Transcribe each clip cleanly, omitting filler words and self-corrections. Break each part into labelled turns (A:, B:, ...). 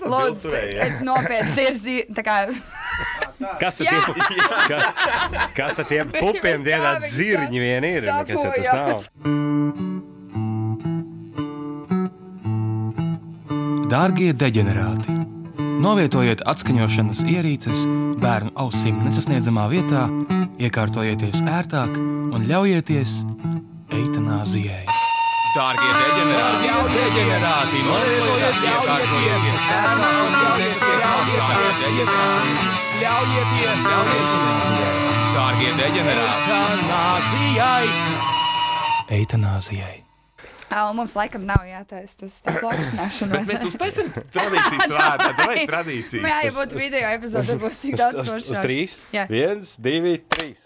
A: Lūdzu, nopietni dirzi, tā kā...
B: Kas ar tiem pupiem dziedāt zirņi vien ir? Kas ar tas nav?
C: Dārgie deģenerāti, novietojiet atskaņošanas ierīces bērnu ausīm nesasniedzamā vietā, iekārtojieties ērtāk un ļaujieties eitanāzijai. Dārgie deģenerāti, novietojiet iekārtojieties bērnu ausīm nesasniedzamā vietā, ļaujieties Dārgie deģenerāti, eitanāzijai.
A: Mums laikam nav jātaisa tas tā plaukšanāšana.
D: Bet mēs uztaisim tradīcijas vārdā, tā vajag tradīcijas.
A: Jā, ja būtu video epizode, būtu tik daudz foršāk.
B: Uz 3?
A: Jā.
B: 1, 2, 3.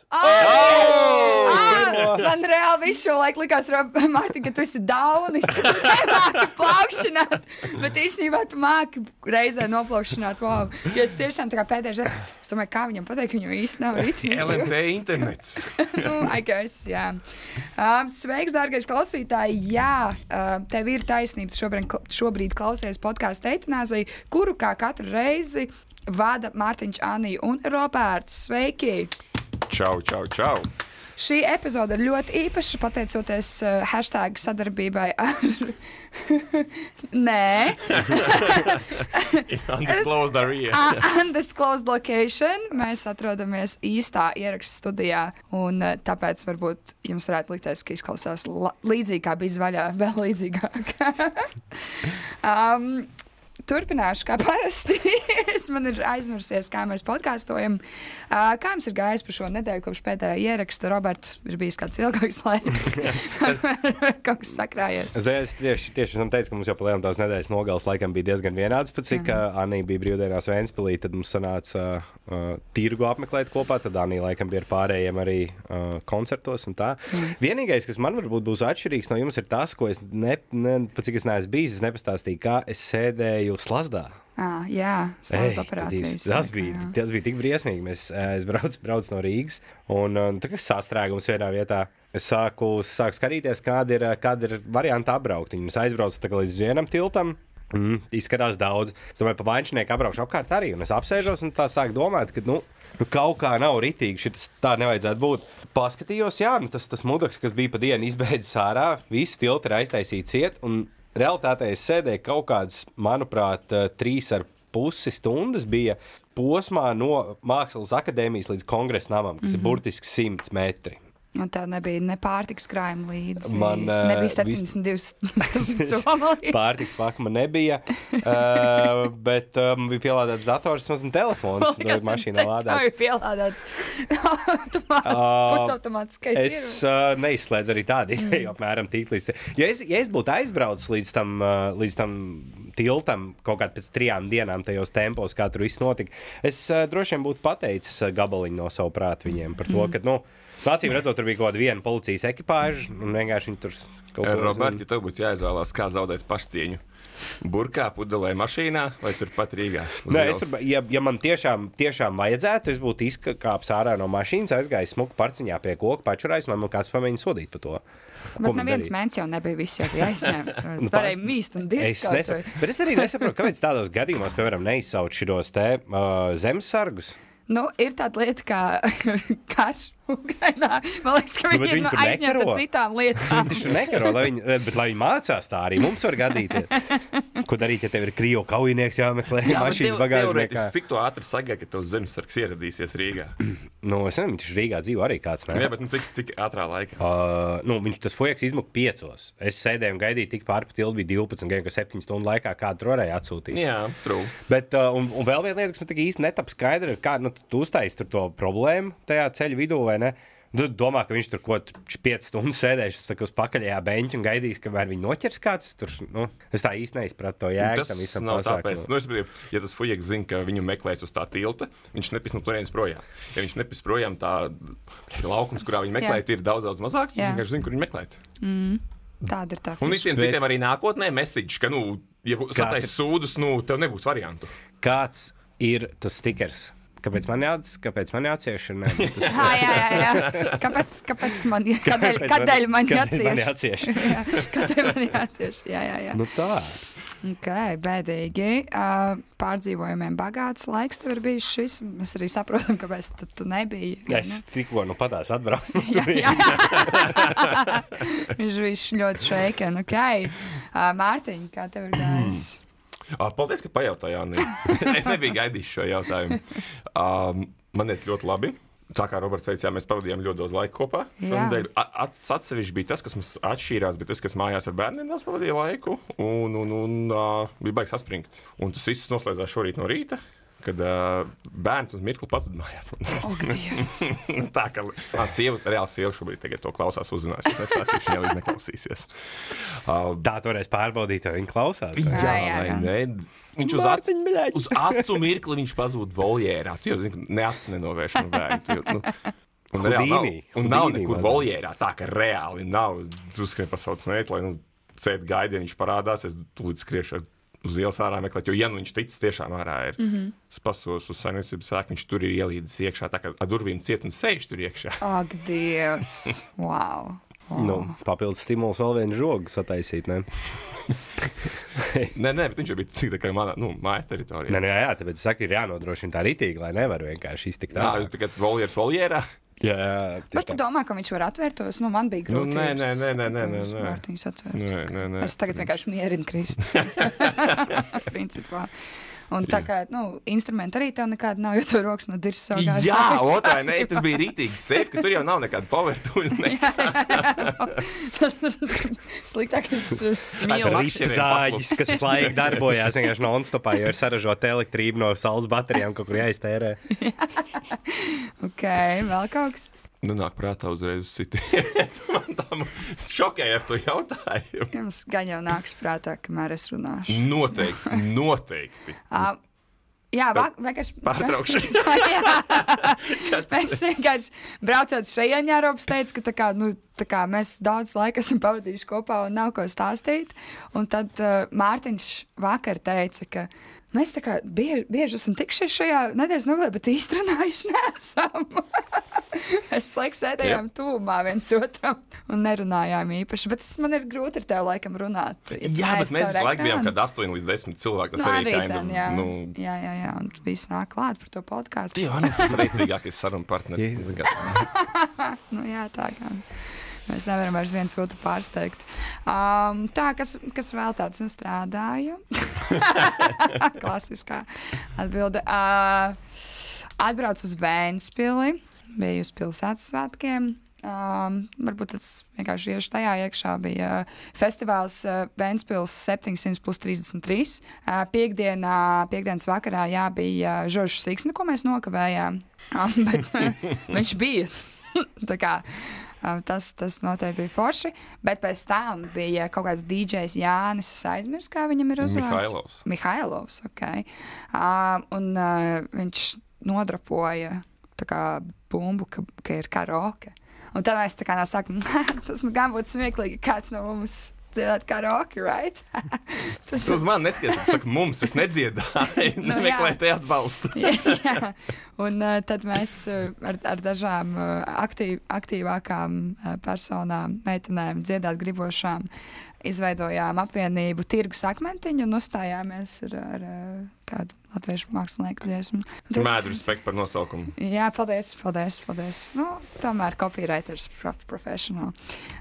A: Man reāli visu šo laiku likās, Mārtiņ, ka tu esi daunis, ka tu nemāki plaukšanāt, bet īstenībā tu māki reizē noplaukšanāt, wow. Jo es tiešām tā kā pēdējais, es domāju, kā viņam pateikt, viņam īsti nav ritmis.
D: LMT internets.
A: I guess, jā. Sveiks, dārgais klausītāji, jā. Tev ir taisnība, šobrīd klausies podcastu Eitanāzija, kuru kā katru reizi vada Mārtiņš, Anija un Roberts. Sveiki!
D: Čau.
A: Šī epizode ir ļoti īpaša, pateicoties hashtag sadarbībai ar... Nē.
D: Undisclosed area.
A: Undisclosed location. Mēs atrodamies īstā ieraksta studijā, un tāpēc varbūt jums varētu likties, ka izklausās līdzīgi kā bija zvaļā, vēl līdzīgāk. Turpināšu, kā parasti. Man ir aizmirsies, kā mēs podkastojam. Kā jums ir gājis par šo nedēļu kopš pēdējā ieraksta? Roberts, ir bijis kāds ilgāks laiks. Kaut kas sakrājies.
B: Es tieši esam teicis, ka mums jau palielam tās nedēļas nogales laikam bija diezgan vienāds, pat cik Anija bija brīvdienās Ventspilī, tad mums sanāca tirgu apmeklēt kopā, tad Anija laikam bija ar pārējiem arī koncertos un tā. Vienīgais, kas man varbūt būs atšķirīgs no jums, ir tas, ko es pat cik es neesmu bijis, es nepastāstīju, kā es sēdēju Slazdā.
A: Jā, Slazda operācijas.
B: Tas bija tik briesmīgi. Es braucu no Rīgas, un tā kā sastrēgums vienā vietā. Es sāku skatīties, kāda ir varianta apbraukt. Es aizbraucu līdz vienam tiltam. Izskatās daudz. Es domāju, pa Vainčnieku apbraukšu apkārt arī. Un es apsēžos un tā sāku domāt, ka kaut kā nav ritīgi. Šitas tā nevajadzētu būt. Paskatījos, tas mudaks, kas bija pa dienu izbeidzis ārā, visi tilti ir aiztaisīti ciet. Un realitātē es sēdēju kaut kādas, manuprāt, 3,5 stundas bija posmā no Mākslas akadēmijas līdz Kongresa namam, kas ir burtiski 100 metri.
A: Un tev nebija ne pārtikas krājuma līdzi, nebija 72 stundas soma līdzi.
B: Pārtikas paka man nebija, bet man bija pielādēts dators, man telefons mašīnā lādēts.
A: Man bija pielādēts pusautomātiskais ierocis.
B: Es neizslēdzu arī tādu ideju apmēram tik līdz. Ja es būtu aizbraucis līdz tam tiltam kaut kādā pēc 3 dienām tajos tempos, kā tur viss notika, es droši vien būtu pateicis gabaliņu no savu prātu viņiem par to, ka, acīm redzot, tur bija kaut kāda viena policijas ekipāža, un vienkārši viņi tur kaut ko...
D: Roberti, tev būtu jāizvēlās, kā zaudēt pašcieņu. Burkā, pudelē mašīnā vai turpat Rīgā?
B: Nē, ja man tiešām vajadzētu, es būtu izkāpis ārā no mašīnas, aizgājis smuku parciņā pie koka, pačurājis, un man kāds pamēģina sodīt par to.
A: Bet neviens mēns jau nebija, viss jau bija aizņemts. Es varēju mīst un dirst.
B: Bet es arī nesaprotu, kāpēc tādos gadījumos, piemēram, neizsauc šitos zemesargus.
A: Ir tāda lieta kā karš Ukrainā. Man liekas, ka viņi ir aizņemti ar citām lietām.
B: Viņi taču nekaro, bet lai viņi mācās tā, arī mums var gadīties. Ko darīt, ja tev ir krievu kaujinieks jāmeklē mašīnas bagāžniekā?
D: Cik to ātri sagaida, ka tev zemesargs ieradīsies Rīgā?
B: Es nezinu, viņš Rīgā dzīvo arī kāds.
D: Jā, bet cik ātrā laikā?
B: Tas fujaks izmuka 5. Es sēdēju un gaidīju tik pāri pa tiltu, bija 12, ka 7 stundu laikā kādu varēja atsūtīt.
D: Jā, true.
B: Bet, un vēl viena lieta, kas man tik īsti netap skaidra, kā tu uztaisi tur to problēmu tajā ceļa vidū, vai ne? Tu domā, ka viņš tur 5 stundas sēdēs uz pakaļajā beņķa un gaidīs, kamēr viņi noķers kāds tur. Es tā īsti neizpratu to jēgu.
D: Tas nav tāpēc. Ja tas fujaks zina, ka viņu meklēs uz tā tilta, viņš nepis no turienes projām. Ja viņš nepis projām, tā laukums, kurā viņi meklēt, ir daudz mazāks, viņš vienkārši zina, kur viņi meklēt.
A: Tāda ir tā
D: fiša. Un visiem citiem arī nākotnē message, ka, ja sataisi sūdus, tev nebūs variantu.
B: Kāds ir tas stikers? Kāpēc man jācieš?
A: Jā. Kādēļ man jācieš?
B: Jā.
A: Kādēļ man jācieš? Jā.
B: Tā.
A: Okay, bēdīgi. Pārdzīvojumiem bagāts laiks tev ir bijis šis. Mēs arī saprotam, kāpēc tu nebiji.
B: Es tikko patās atbraucu.
A: Viņš ļoti šeiken. Okay. Mārtiņ, kā tev ir gājis?
D: Paldies, ka pajautājāt. Es nebiju gaidījis šo jautājumu. Man iet ļoti labi. Tā kā Roberts teica, mēs pavadījām ļoti daudz laika kopā. Atsevišķi bija tas, kas mums atšķīrās, bet tas, kas mājās ar bērniem daudz pavadīja laiku, un bija baigs saspringt. Un tas viss noslēdzās šorīt no rīta, kad bērns uz mirkli pats mājās.
A: Dievs!
D: Tā kā reāli sieva šobrīd to klausās, uzzinās. Es nestāstīšu, viņa līdz neklausīsies.
B: Tā toreiz pārbaudīt, vai viņa klausās.
D: Jā. Viņš uz acu mirkli viņš pazūd voljērā. Tu jau zini, ka ne acis nenovērš no bērnu. Un nav nekur voljērā. Tā, ka reāli nav. Uzskrien pasauc meitu, lai cēt gaidi, ja viņš parādās. Es tūlīt skriešu uz ielas ārā meklēt, jo ja viņš ticis tiešām ārā ir. Es pasos uz saimniecības sēku, viņš tur ir ielīdis iekšā, tā kā ar durvīm ciet un sēž tur iekšā.
A: Ak, Dievs! Wow!
B: Papildus stimuls vēl vienu žogu sataisīt, ne?
D: Nē, bet viņš jau bija cik tā kā mājas teritorija.
B: Jā, tāpēc es saku, ir jānodrošina tā ritīgi, lai nevar vienkārši iztikt ārā.
D: Jā, tikai voljērs voljērā.
B: Jā.
A: Bet tu domā, ka viņš var atvērtos? Man bija grūtības.
D: Nē.
A: Mārtiņš atvērt. Es tagad vienkārši mierinu Kristu. Principā. Un tā kā, instrumenti arī tev nekādi nav, jo tev rokas no dirs savu gāju.
D: Jā, otrādi, nē, tas bija rītīgi safe, ka tur jau nav nekāda powertuļa.
A: Tas sliktākais smīl.
B: Zāģis, kas laika darbojās vienkārši non-stopā, jo ir saražota elektrība no saules baterijām, kaut kur jāiztērē.
A: Ok, vēl kaut kas?
D: Nāk prātā uzreiz uz citi. Man tam šokēja ar to jautājumu.
A: Jums gan jau nāks prātā, kamēr es runāšu.
D: Noteikti.
A: Jā, vienkārši
D: pārtraukšana.
A: Mēs vienkārši braucot šajien Jārops teica, ka tā kā mēs daudz laika esam pavadījuši kopā un nav ko stāstīt. Un tad Mārtiņš vakar teica, ka mēs tā kā bieži esam tikšies šajā nedēļas nogalē, bet īsti runājuši neesam. Mēs laikam sēdējām tuvumā viens otram un nerunājām īpaši. Bet man ir grūti ar tevi laikam runāt.
D: Jā, bet mēs visu laiku bijām kad 8 līdz 10 cilvēki. Tas arī
A: Jā, un viss nāk klāt par to podkāstu.
D: Jā, Anis ir rēcīgākais sarunu partneris.
A: Jā, tā gan. Mēs nevaram vairs viens otru pārsteigt. Tā, kas vēl tāds strādāju? Klasiskā atbilde. Atbraucu uz Vēnspili, biju uz pilsētas svētkiem. Varbūt tas vienkārši iešu tajā iekšā bija festivāls Vēnspils 700+33. Piektdienas vakarā bija Žoržs Siksne, ko mēs nokavējām. Bet viņš bija tā kā. Tas noteikti bija forši, bet pēc tam bija kaut kāds DJs Jānis, es aizmirsu, kā viņam ir uzvārds. Mihailovs, ok. Un viņš nodrapoja tā kā bumbu, ka ir karaoke. Un tad mēs tā kā sākam, tas gan būtu smieklīgi, kāds no mums dziedāt karaoke, right?
D: Tas uz mani neskaties, saka mums, es nedziedāju, nemeklēju te atbalstu.
A: Jā. Un tad mēs ar dažām aktīvākām personām, meitenēm, dziedāt gribošām, izveidojām apvienību Tirgus akmentiņu un uzstājāmies ar kādu latviešu mākslinieku dziesmu.
D: Mēdu respektu par nosaukumu.
A: Jā, paldies. Tomēr copywriters professional.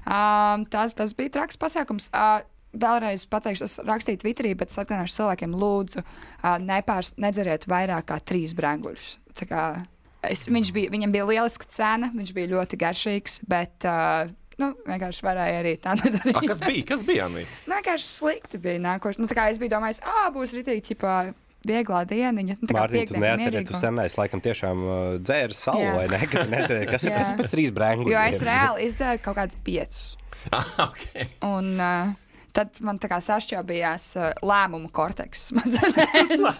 A: Tas bija traks pasākums. Vēlreiz pateikšu, es rakstīju Twitterī, bet es atgādināšu cilvēkiem, lūdzu, nedzeriet vairāk kā 3 brenguļus. Viņam bija lieliska cena, viņš bija ļoti garšīgs, bet vienkārši varēja arī tā nedarīt.
D: Kas bija?
A: Vienkārši slikti bija nākoši. Es biju domājis, būs ritīgi, ķipā, vieglā dieniņa.
B: Mārtiņ, tu neatceries, tu senais laikam tiešām dzēri salu, vai ne? Ka tu neatceries, kas ir pēc 3 brenguļiem.
A: Jo es reāli izdzēru kaut kādus 5.
D: Okay.
A: Un tad man tā kā sašķobījās lēmumu korteks smadzenēs.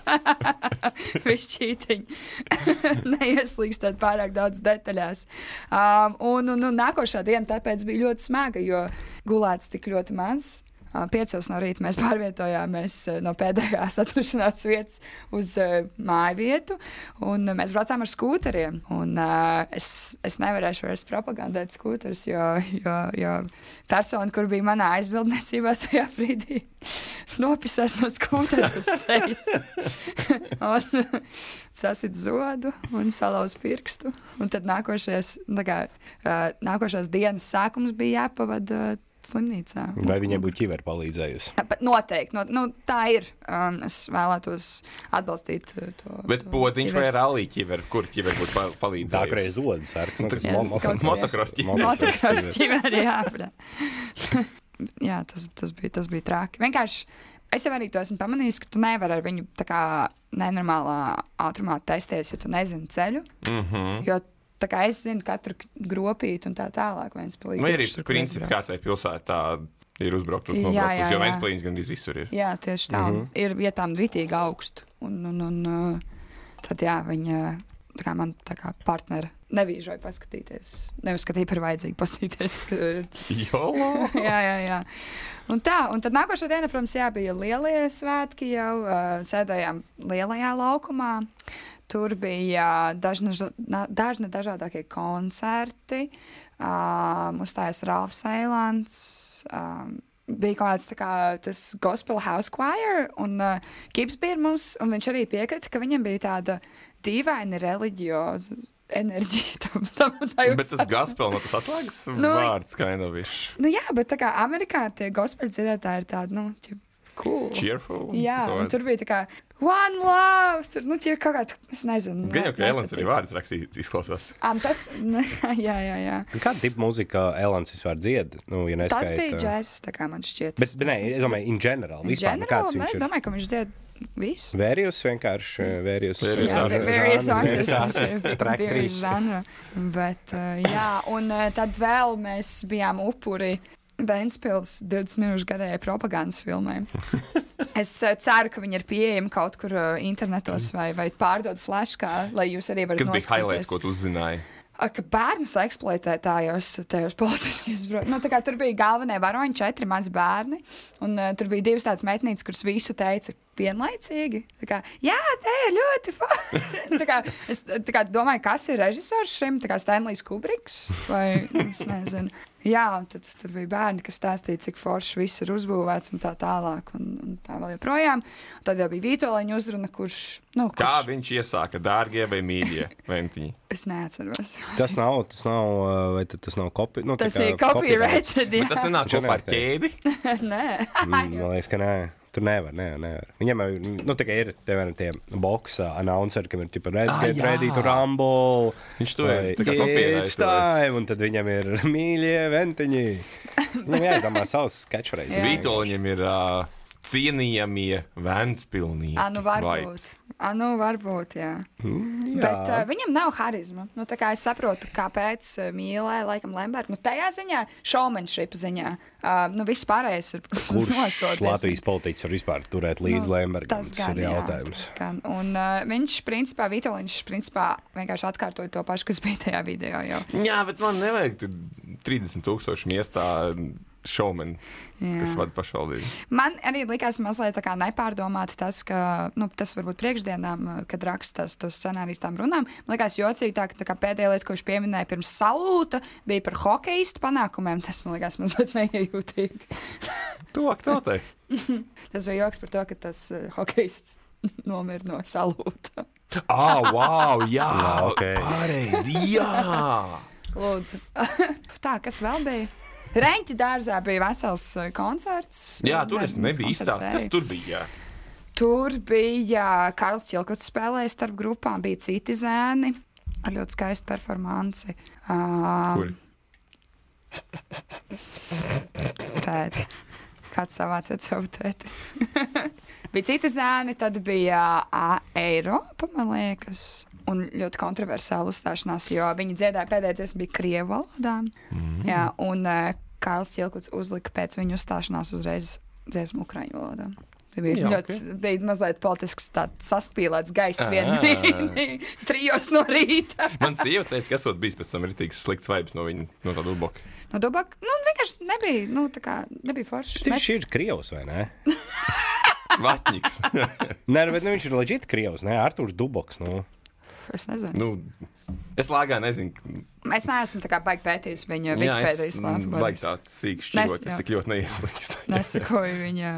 A: Višķītiņi. Neieslīgstot pārāk daudz detaļās. Un nākošā diena tāpēc bija ļoti smaga, jo gulēts tik ļoti maz. 5 no rīta mēs pārvietojāmies no pēdējās atrašanās vietas uz māju vietu, un mēs braucām ar skūteriem. Un, es nevarēšu vairs propagandēt skūterus, jo persona, kur bija manā aizbildniecībā tajā brīdī, nopisās no skūtera uz sejas. Un sasit zodu un salauz pirkstu. Un tad nākošās dienas sākums bija jāpavada slimnīcā.
B: Vai viņai būtu ķiveri palīdzējusi?
A: Noteikti. Tā ir. Es vēlētos atbalstīt to.
D: Bet potiņš vai rallī ķiveri? Kur ķiveri būtu palīdzējusi?
B: Tā, kurreiz zodas sarks.
D: Motokros ķiveri.
A: Motokros ķiveri, jā. Jā, tas bija traki. Vienkārši es jau arī to esmu pamanījis, ka tu nevari ar viņu tā kā nenormālā ātrumā testies, ja tu nezini ceļu. Jo tā kā es zinu katru gropīti un tā tālāk.
D: Vai arī principi, kā tai pilsētā ir uzbraukt uz nobrauktus, jo Ventspilīns gan visur ir.
A: Jā, tieši tā. Ir vietām ritīgi augstu. Un tad jā, viņa tā kā man tā kā partneri nevīžoja paskatīties. Neuzskatīja par vajadzīgu paskatīties.
D: Jolo!
A: jā. Un tad nākošā diena, protams, bija lielie svētki jau. Sēdējām lielajā laukumā. Tur bija dažni dažādākie koncerti. Uzstājās Ralfs Eilants. Bija kaut kāds tā kā tas Gospel House Choir, un Kips bija mums, un viņš arī piekrita, ka viņam bija tāda dīvaina reliģioza enerģija.
D: Bet tas gospel, tas atslēgas vārds kainovišs.
A: Jā, bet tā kā Amerikā tie gospel dziedātāji ir tādi, cool.
D: Cheerful.
A: Jā, un tur bija tā kā One Love, tur, kaut kā, es nezinu.
D: Gan jau, ka Elans arī vārds rakstīts izklausās.
A: Tas, jā.
B: Kāda tipa mūzika Elans vispār dzied? Ja neskaita...
A: Tas bija džēzs, tā kā man šķiet.
B: Bet nē, es domāju, in general. Vispār, kāds viņš ir?
A: Es domāju, ka viņš dzied visu.
B: Vērijus vienkārši, Vērijus
A: track 3. Bet, jā, un tad vēl mēs bijām upuri Ventspils 20 minūšu garajai propagandas filmai. Es ceru, ka viņi ir pieejami kaut kur internetos vai pārdod flashkā, lai jūs arī varat noskatīties.
D: Kas bija highlights, ko tu uzzināji?
A: Ka bērnus eksploatē tajos politiskajos braucienos. Tur bija galvenie varoņi, 4 mazi bērni, un tur bija 2 tādas meitnītes, kuras visu teica vienlaicīgi. Jā, te ir ļoti forši. Es domāju, kas ir režisors šim, Stanlijs Kubriks, vai es nezinu. Jā, un tad tur bija bērni, kas stāstīja, cik forši viss ir uzbūvēts un tā tālāk, un tā vēl joprojām. Un tad jau bija Vītoliņa uzruna, kurš...
D: Kā viņš iesāka, dārgie vai mīļie ventiņi?
A: Es neatceros.
B: Tas nav, vai tas nav
A: tas ir copyrighted, jā.
D: Bet tas nenāk kopā ar ķēdi?
A: Nē.
B: Man liekas, ka nē. Tur nevar. Viņam ir, piemēram, tie boksa announceri, kam ir tipa ready to rumble.
D: Viņš to ir kopierējis.
B: Un tad viņam ir mīļie ventiņi. Jāizdomā savus catchphrases.
D: Vītoliņam ir cienījamie Ventspilnieki.
A: Varbūt, jā. Bet viņam nav harizma. Tā kā es saprotu, kāpēc mīlēja laikam Lembergu. Tajā ziņā, showmanship ziņā, viss pārējais ir nosodies.
B: Kurš Latvijas politiķis var vispār turēt līdz Lembergam? Tas ir jautājums.
A: Un viņš, principā, Vītoliņš, vienkārši atkārtoja to pašu, kas bija tajā video jau.
D: Jā, bet man nevajag 30,000 miestā šovmeni, kas vada pašvaldību.
A: Man arī likās mazliet tā kā nepārdomāti tas, ka, tas varbūt priekšdienām, kad rakstās tos scenārijus tām runām, man likās jocīgi tā, ka pēdējā lieta, ko viņš pieminēja pirms salūta, bija par hokeistu panākumiem. Tas man likās mazliet neiejūtīgi.
D: Tuvāk tautai.
A: Tas bija joks par to, ka tas hokeists nomira no salūta.
D: Wow, jā, pareizi, jā.
A: Lūdzu. Tā, kas vēl bija? Reņķa dārzā bija vesels koncerts.
D: Jā, tur es nebiju izstāstījis. Kas tur bija?
A: Tur bija Karls Čilkots spēlēja starp grupām, bija citi zēni ar ļoti skaistu performanci.
D: Kuri?
A: Tēti. Kāds savāciet savu tēti. Bija citi zēni, tad bija Eiropa, man liekas. Un ļoti kontroversāla uzstāšanās, jo viņi dziedāja pēdējā dziesma bija krievu valodā. Jā, un Karls Čilkots uzlika pēc viņa uzstāšanās uzreiz dziesmu ukraiņu valodā. Te bija bija mazliet politisks tāds saspīlēts gaiss vienā 3 no rīta.
D: Man sieva teica, ka esot bijis pēc tam ritīgs slikts vibes no viņa, no tā Dubaka.
A: No Dubaka? Vienkārši nebija, tā kā nebija forši.
B: Viņš ir Krievs, vai ne?
D: Vatņiks.
B: Nē, bet viņš ir leģit Krievs, ne? Artūrs Dubaks,
A: Es nezinu.
D: Es lāgā nezinu.
A: Es neesmu tā kā baigi pētījis viņa Wikipēdijas slāpu.
D: Baigi tāds sīks šķirot, es tik ļoti neieslīgstu.
A: Nesakoju viņa,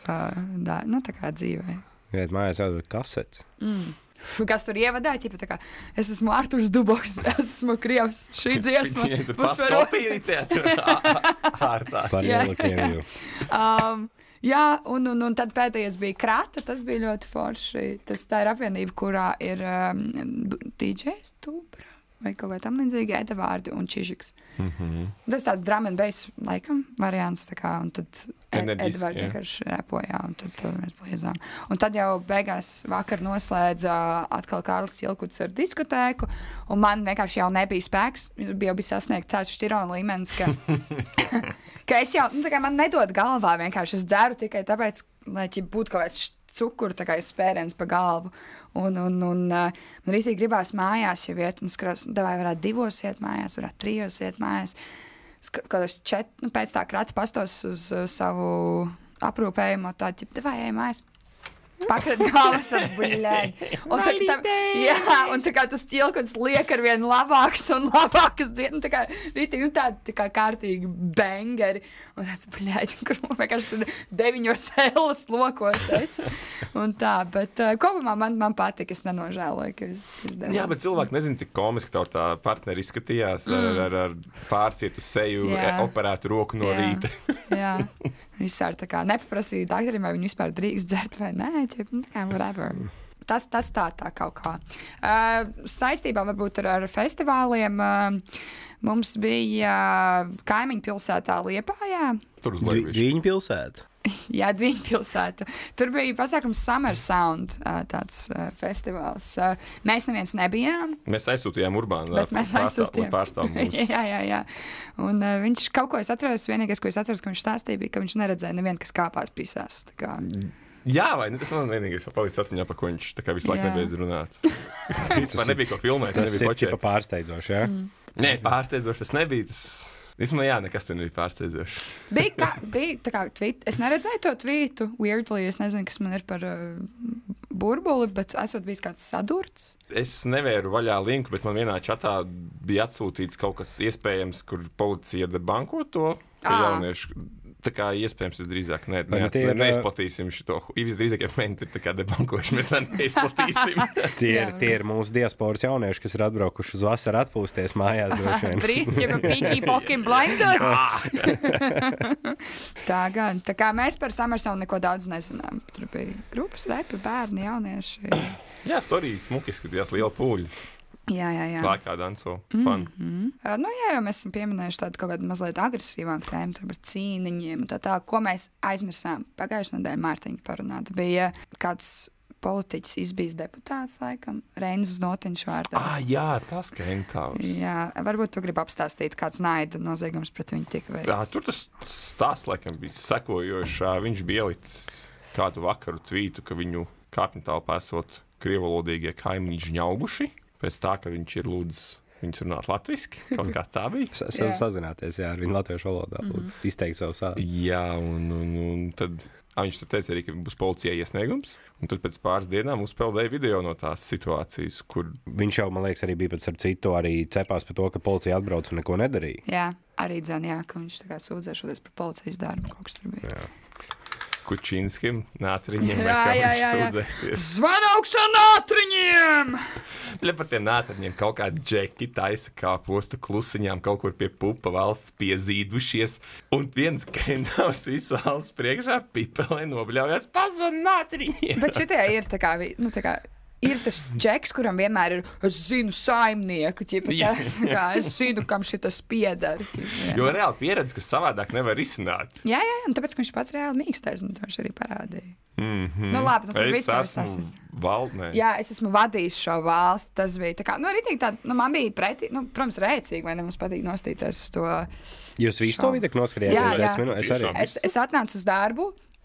A: tā kā dzīvē.
B: Jā, mājās jādod kasets.
A: Kas tur ievadāja, ķipa tā kā, es esmu Artūrs Dubaks, es esmu Krievs, šī dziesma.
D: Tur paskopīja
B: Par lielu Krieviju.
A: Jā, un tad pēdējais bija Krata, tas bija ļoti forši. Tā ir apvienība, kurā ir DJs, Tūbra vai kaut kā tam līdzīgi, Edavārdi un Čižiks. Tas tāds drum and bass laikam variants, tā kā, un tad Edavārdi vienkārši repoja, un tad mēs bliezām. Un tad jau beigās vakar noslēdza atkal Kārlis Ķilkuts ar diskotēku, un man vienkārši jau nebija spēks, bija sasniegt tāds šķirona līmenis, ka es jau, tā kā man nedod galvā vienkārši, es dzeru tikai tāpēc, lai būtu kaut kāds cukuru, tā kā spēriens pa galvu. Un man rītīgi gribās mājās jau iet, un skatās, davai varētu 2 iet mājās, varētu 3 iet mājās. Kādos 4, pēc tā Krata pastos uz savu aprūpējumu, tādu, davai ej mājās. Pakrat galvas, tad buļļēji. Un tā kā tas Ķilkuts liek ar vien labākas un labākas dziesmas, tā kā rītīgi tā kā kārtīgi bangeri. Un tāds buļļēji, kur vienkārši 9 ēlas lokos es. Un tā, bet kopumā man patika, es nenožēloju, ka es devu.
D: Jā, bet cilvēki nezin, cik komiski tev tā partneri izskatījās ar pārsiet uz seju, operētu roku no rīta.
A: Jā. Vispār tā kā nepaprasīja doktoriem, vai viņi vispār drīkst dzert vai nē, tā kā whatever. Tas tā kaut kā. Saistībā varbūt ar festivāliem mums bija kaimiņu pilsētā Liepājā.
D: Tur uz Levišu.
B: Dviņu pilsēta.
A: Jā, Dviņu pilsēta. Tur bija pasākums Summer Sound, tāds festivāls. Mēs neviens nebijām.
D: Mēs aizsūtījām Urbānu.
A: Bet mēs aizsūtījām.
D: Pārstāv mūs.
A: Jā. Un viņš kaut ko es atceros, vienīgais, ko es atceros, ka viņš stāstīja, bija, ka viņš neredzēja nevienu, kas kāpās pisās. Tā kā...
D: Jā, vai ne? Tas man vienīgais palicis atmiņā, pa ko viņš tā kā visu laiku nebeidz runāt. Man nebija ko filmēt,
B: tas ir ķipa pārsteidzoši, jā?
D: Nē, pārsteidzoši tas nebija. Vismaz jā, nekas tur nebija pārsteidzoši.
A: Bija tā kā tvīt. Es neredzēju to tvītu, weirdly, es nezinu, kas man ir par burbuli, bet esot bijis kāds sadurts.
D: Es nevēru vaļā linku, bet man vienā čatā bija atsūtīts kaut kas iespējams, kur policija debanko to, ka jaunieši... Tā kā iespējams, es drīzāk neizplatīsim šo. Visdrīzāk, ja menti ir tā kā debankoši, mēs neizplatīsim.
B: Tie ir mūsu diasporas jaunieši, kas ir atbraukuši uz vasaru atpūsties mājās.
A: Brīdis, ja Pinky Pokim Blinders. Tā gan. Tā kā mēs par Summer Sound neko daudz nezinām. Tur bija grupas repi, bērni, jaunieši.
D: Jā, storijas smuki skatījās liela pūļa.
A: Jā.
D: Lākā danso, fun.
A: Jā, jau mēs esam pieminējuši tādu kaut kādu mazliet agresīvāku tēmu, tur par cīniņiem, tā, ko mēs aizmirsām. Pagājušajā nedēļā Mārtiņa parunāta. Bija kāds politiķis izbijis deputāts, laikam, Reinis Znotiņš vārdā.
D: Jā, tas Kentāvs.
A: Jā, varbūt tu gribi apstāstīt, kāds naida noziegums pret viņu tika veikts.
D: Jā, tur tas stāsts, laikam, bija sekojošs. Viņš bija ielicis kādu vakaru tvītu, ka viņu kāpņu telpā esot krievalodīgie kaimiņi žņaubuši. Pēc tā, ka viņš ir lūdzis viņus runāt latviski, kaut kā tā bija.
B: Sazināties, jā, ar viņu latviešu valodā, izteikt savu sādu.
D: Jā, un tad viņš teica arī, ka būs policijai iesniegums, un tad pēc pāris dienām uzpeldēja video no tās situācijas, kur...
B: Viņš jau, man liekas, arī bija pēc ar citu, arī cepās par to, ka policija atbrauc un neko nedarīja.
A: Jā, arī dzēn, ka viņš tā kā sūdzēšoties par policijas darbu, kaut kas tur bija.
D: Jā. Kučinskim, nātriņiem, vai kā viņš sūdzēsies.
A: Zvan augšā nātriņiem!
D: Par tiem nātriņiem kaut kādi džeki taisa kā postu klusiņām kaut kur pie pupa valsts piezīdušies, un viens Kentāvs visu valsts priekšā pipelē nobļaujās pazvan nātriņiem.
A: Bet šitie ir tā kā, ir tas džeks, kuram vienmēr ir, es zinu saimnieku, es zinu, kam šitas piedara.
D: Jo reāli pieredze, kas savādāk nevar izsināt.
A: Jā, un tāpēc, ka viņš pats reāli mīkstais, un to viņš arī parādīja. Nu labi,
D: es esmu valdnē.
A: Jā, es esmu vadījis šo valsti, tas bija tā kā, ritīgi tā, man bija pretī, protams, rēcīgi, vai ne, mums patīk nostīties uz to.
B: Jūs visu to vidu noskatījāt?
A: Jā. Es atnācu uz darbu,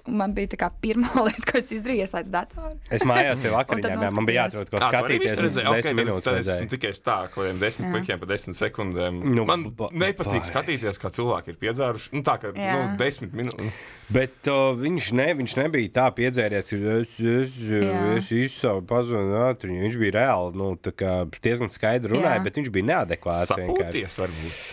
A: man bija tā kā pirmā lieta, ko es izdarīju, ieslēdz datoru.
B: Es mājās pie vakariņām, man bija jāatrod, ko skatīties.
D: Es 10 minūtes redzēju. Tikai tā, ko 10 klikiem pa 10 sekundēm. Man nepatīk skatīties, kā cilvēki ir piedzēruši. Nu, tā kā 10 minūtes.
B: Bet viņš nebija tā piedzēries, ka es izsavu pazvanu ātri. Viņš bija reāli, diezgan skaidri runāja, bet viņš bija neadekvāts.
D: Sapūties varbūt.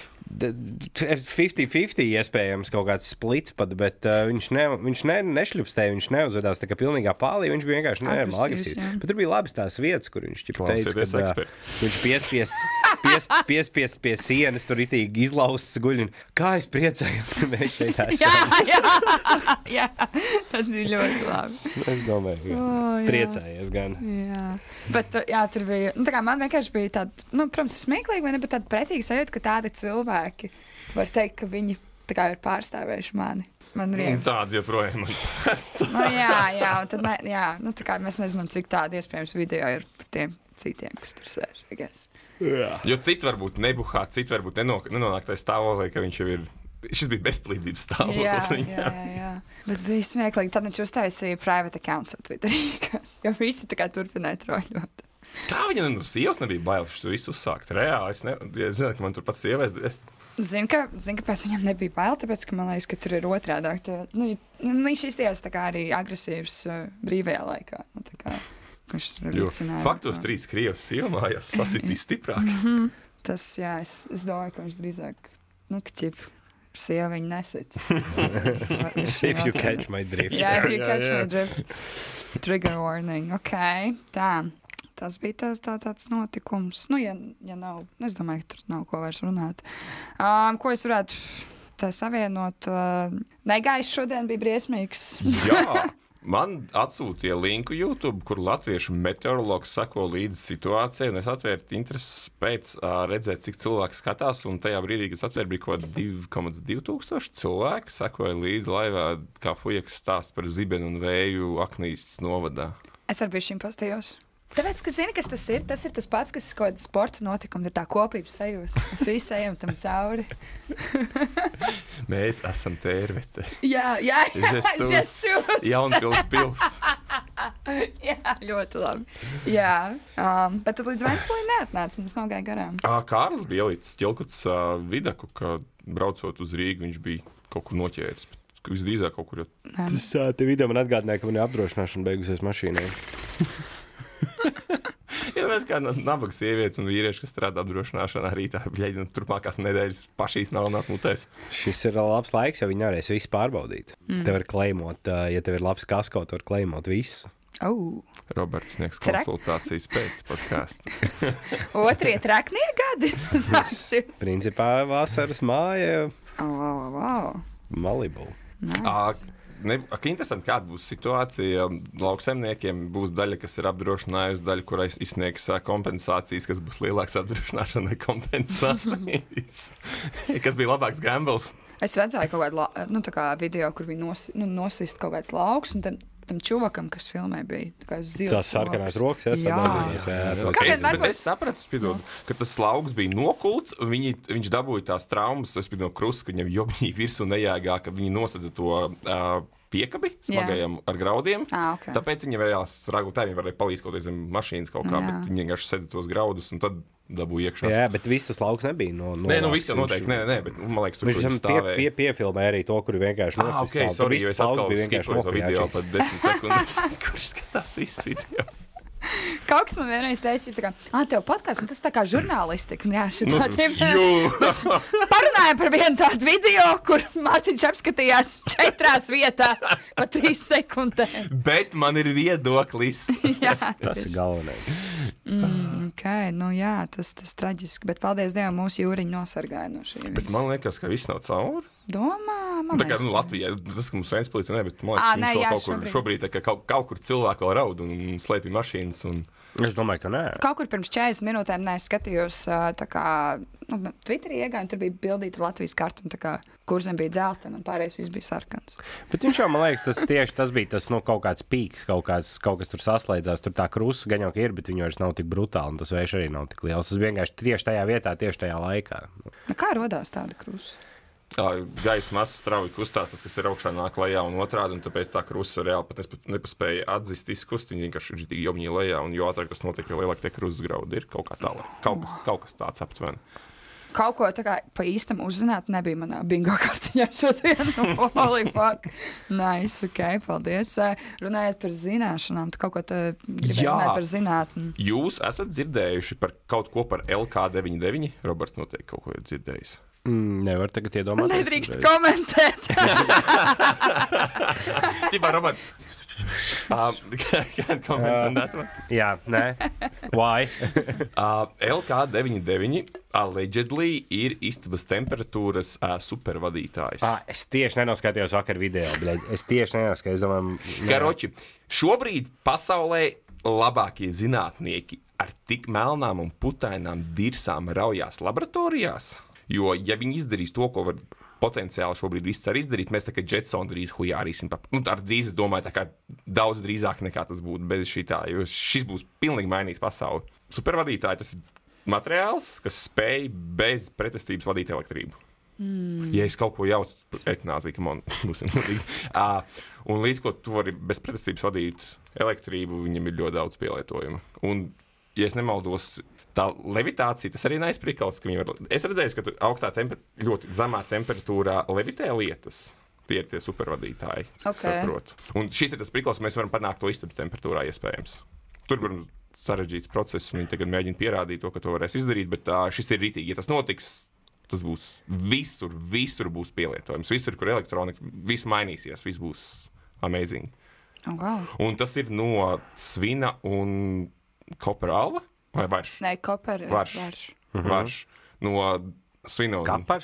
B: 50-50 iespējams kaut kāds splits pat, bet viņš nešļupstēja, viņš neuzvedās tā kā pilnīgā pālī, viņš bija vienkārši agresīvs. Bet tur bija labas tās vietas, kur viņš teica, ka viņš piespiests pie sienas, tur itīgi izlausts guļ. Kā es priecājos, ka mēs šeit esam.
A: Jā, tas bija ļoti labi.
B: Es domāju, ka priecājies gan.
A: Jā. Bet tur bija, man vienkārši bija tāda, protams, smieklīgi, vai ne, bet tāda pretīga sajūta, ka tādi cilvēki var teikt, ka viņi tā kā ir pārstāvējuši mani. Man riebst.
D: Tādi joprojām man pastāv.
A: Tad tā kā mēs nezinām, cik tādi iespējams video ir par tiem citiem, kas tur sēž.
D: Jo citi varbūt nebuhā, citi varbūt nenonāk tajā stāvoklī, ka viņš jau ir. Šis bija bezpalīdzības stāvoklis.
A: Jā. Bet bija smieklīgi. Tad viņš uztaisīja private accounts Twitterī, jo visi tā kā turpināja troļļot.
D: Kā viņam no sievas nebija bail šo visu uzsākt? Reāli, es zinu, ka man tur pats sievais.
A: Zinu, kāpēc viņam nebija bail, tāpēc, ka man liekas, ka tur ir otrādāk. Viņš izties tā kā arī agresīvs brīvajā laikā. Viņš vicināja.
D: Faktos 3 krievas sievmājās sasitīs stiprāk.
A: Tas, es domāju, ka viņš drīzāk, sieva viņu nesit.
B: If you catch my drift.
A: If you catch my drift. Trigger warning. Ok, tā. Tas bija tāds notikums. Ja nav, es domāju, ka tur nav ko vairs runāt. Ko es varētu tā savienot? Negaiss šodien bija briesmīgs.
D: Jā. Man atsūtīja linku YouTube, kur latviešu meteorologs seko līdzi situācijai, un es atvēru interesi pēc redzēt, cik cilvēki skatās, un tajā brīdī, kad es atvēru, bija kaut 2,2 tūkstoši cilvēki, sekoja līdzi laivā, kā Fujaks stāst par zibenu un vēju Aknīs novadā.
A: Es arī biju šim pastījos. Tāpēc, ka zini, kas tas ir? Tas ir tas pats, kas ir kaut kāda sporta notikuma, ir tā kopības sajūta. Mēs visi ejam tam cauri.
D: Mēs esam tērvete.
A: Jā.
D: Jaunpils pils.
A: Jā, ļoti labi. Jā, bet tad līdz Ventspilī neatnāca, mums nogāja garām.
D: Kārlis bija ielicis ķilkuts vidaku, ka braucot uz Rīgu, viņš bija kaut kur noķēris. Visdrīzāk kaut kur jau.
B: Tas te video man atgādināja, ka man ir apdrošināšana beigusies mašīnai.
D: Ja mēs kā nabaga sievietes un vīrieši, kas strādā apdrošināšanā, arī tā bļaļina turpmākās nedēļas pašīs melnās mutēs.
B: Šis ir labs laiks, jo viņi nevarēs visu pārbaudīt. Te var kleimot, ja tev ir labs kasko, tu var kleimot visu.
D: Roberts sniegs konsultācijas pēc podkāsta.
A: 2. traknie gadi.
B: Principā vasaras māja. Malibu.
D: Interesanti, kāda būs situācija. Lauksaimniekiem būs daļa, kas ir apdrošinājusi, daļa, kurai izsniegs kompensācijas, kas būs lielāks apdrošināšanai kompensācijas. Kas bija labāks gambles?
A: Es redzēju kaut kādu video, kur viņi nosist kaut kāds lauks, un tam čuvakam, kas filmē, bija zils.
B: Tās sarkanās rokas,
D: bet es sapratu, ka tas lauks bija nokults, un viņš dabūja tās traumas, es biju no krusta, ka viņam jobņī virsū nejāgā, ka viņi nosedza to piekabi smagajam ar graudiem.
A: Okay.
D: Tāpēc viņi varēja strāglot, viņi varēja palīdz kaut zem mašīnas kaut kā, bet viņi vienkārši sedza tos graudus, un tad dabūja iekšā.
B: Jā, bet viss tas lauks nebija no
D: Nē, viss jau noteikti, bet man liekas, tur
B: stāvēja. Piefilmē arī to, kuri vienkārši nosist.
D: Sorry, jo es atkal skipoju video pat 10 sekundes. Kurš skatās visu video?
A: Kaut kas man vienreiz teica, tev podkāsts, un tas tā kā žurnālistika. Jā, mēs parunājam par vienu tādu video, kur Mārtiņš apskatījās 4 vietās pa 3 sekundēm.
D: Bet man ir viedoklis.
B: Tas ir galvenais.
A: Tas traģiski, bet paldies Dievam, mūsu jūriņi nosargāja no šī.
D: Bet man liekas, ka viss nav cauri.
A: Domā, man
D: tā kā Latvijā, tas, ka mums Ventspilī tur bet man liekas, viņš šobrīd kaut kur cilvēku vēl raud un slēpj mašīnas.
B: Es domāju, ka nē.
A: Kaut kur pirms 40 minūtēm skatījos, Twitterī iegāju, un tur bija bildīta Latvijas karta, un kurzem bija dzeltena, un pārējais viss bija sarkans.
B: Bet viņš jau, man liekas, tas bija tas kaut kāds pīks, kaut kas tur saslēdzās, tur tā krusta gan jau ir, bet viņi vairs nav tik brutāli, un tas vējš arī nav tik liels. Tas vienkārši tieši tajā vietā, tieši tajā laikā.
A: Kā rodās tāda krusta?
D: gaisa masa strauji kustās, tas, kas ir augšā, nāk lejā un otrādi, un tāpēc tā krusta reāli pat nepaspēja atzist izkust, viņi vienkārši ir jomņī lejā, un jo ātrāk tas notiek, jo lielāk tie krustas graudi ir kaut kā tālāk. Kaut kas tāds aptuveni.
A: Kaut ko tā kā pa īstam uzzināt nebija manā bingo kartiņā šodien no Olīparka. Nice, ok, paldies. Runājot par zināšanām, tu kaut ko gribēji runāt par zinātni.
D: Jūs esat dzirdējuši par kaut ko par LK99? Roberts noteikti kaut ko ir dzirdējis.
B: Nevar tagad iedomāties.
A: Nedrīkst komentēt.
D: Tīpā, Roberts. Can't comment on that one.
B: Jā, nē. Why?
D: LK99 allegedly ir istabas temperatūras supervadītājs.
B: Es tieši nenoskatījos vakar video, bļaļ. Es tieši nenoskatījos.
D: Karoči, šobrīd pasaulē labākie zinātnieki ar tik melnām un putainām dirsām raujās laboratorijās, jo, ja viņi izdarīs to, ko var potenciāli šobrīd viss var izdarīt, mēs tā kā Jetson drīz hujārīsim. Ar drīz, es domāju, tā kā daudz drīzāk nekā tas būtu bez šitā, jo šis būs pilnīgi mainījis pasauli. Supervadītāji, tas ir materiāls, kas spēj bez pretestības vadīt elektrību. Ja es kaut ko jaucu, etanāzija, ka man būsim nodīgi. Un līdz ko tu vari bez pretestības vadīt elektrību, viņam ir ļoti daudz pielietojumu. Un, ja es nemaldos, tā levitācija, tas arī neizprikals, ka viņi var... Es redzēju, ka augstā ļoti zemā temperatūrā levitē lietas. Tie ir tie supervadītāji, saprotu. Un šis ir tas prikals, mēs varam panākt to istabas temperatūrā iespējams. Tur, protams, sarežģīts process, un viņi tagad mēģina pierādīt to, ka to varēs izdarīt, bet šis ir ritīgi. Ja tas notiks, tas būs visur būs pielietojums. Visur, kur elektronika, viss mainīsies, viss būs amazing.
A: Oh, wow.
D: Un tas ir no svina un kopera alva? Vai varš?
A: Nē, kopera.
D: Varš. No svina un...
B: Kapars?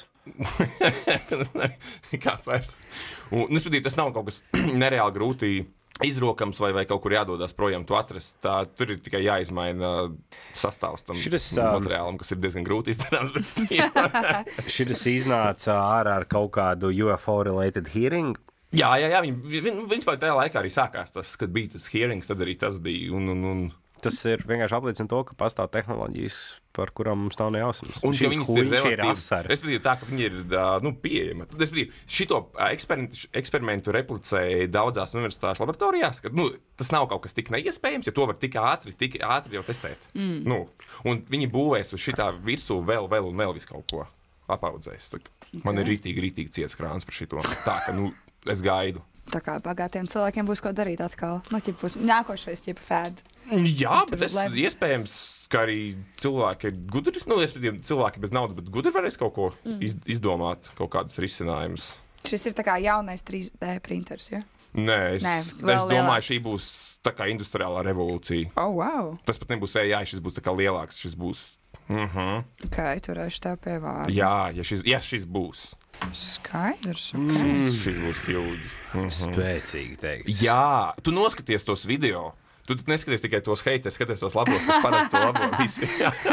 D: Kapars. Un, tas nav kaut kas nereāli grūti izrokams vai kaut kur jādodas projām to atrast. Tur ir tikai jāizmaina sastāvs tam materiālam, kas ir diezgan grūti izdarāms pēc tam.
B: Šitas iznāca ārā ar kaut kādu UFO-related hearing.
D: Jā. Viņš tajā laikā arī sākās tas, kad bija tas hearings, tad arī tas bija. Un
B: tas ir vienkārši apliecina to, ka pastāv tehnoloģijas, par kurām mums nav ne jausmas.
D: Un ka viņas ir relatīvi. Es biju tā, ka viņi ir pieejama. Es biju šito eksperimentu replicēju daudzās universitāšu laboratorijās, ka tas nav kaut kas tik neiespējams, ja to var tik ātri jau testēt. Un viņi būvēs uz šitā virsū vēl visu kaut ko apaudzēs. Man ir rītīgi ciets krāns par šito. Tā, ka es gaidu.
A: Tā kā bagātiem cilvēkiem būs ko darīt atkal. Būs nākošais ķipa fēd.
D: Jā, bet iespējams, ka arī cilvēki ir gudri. Cilvēki bez naudas, bet gudri varēs kaut ko izdomāt, kaut kādus risinājumus.
A: Šis ir tā kā jaunais 3D printers, ja?
D: Nē, es domāju, šī būs tā kā industriālā revolūcija.
A: Oh, wow.
D: Tas pat nebūs AI, šis būs tā kā lielāks, šis būs...
A: Ok, turēšu tev pie vārda.
D: Jā, ja šis būs.
A: Skaidrs.
D: Šis būs huge.
B: Spēcīgi teikt.
D: Jā, tu noskaties tos video. Tu neskaties tikai tos haters, skaties tos labos, kas parasti to labo visi.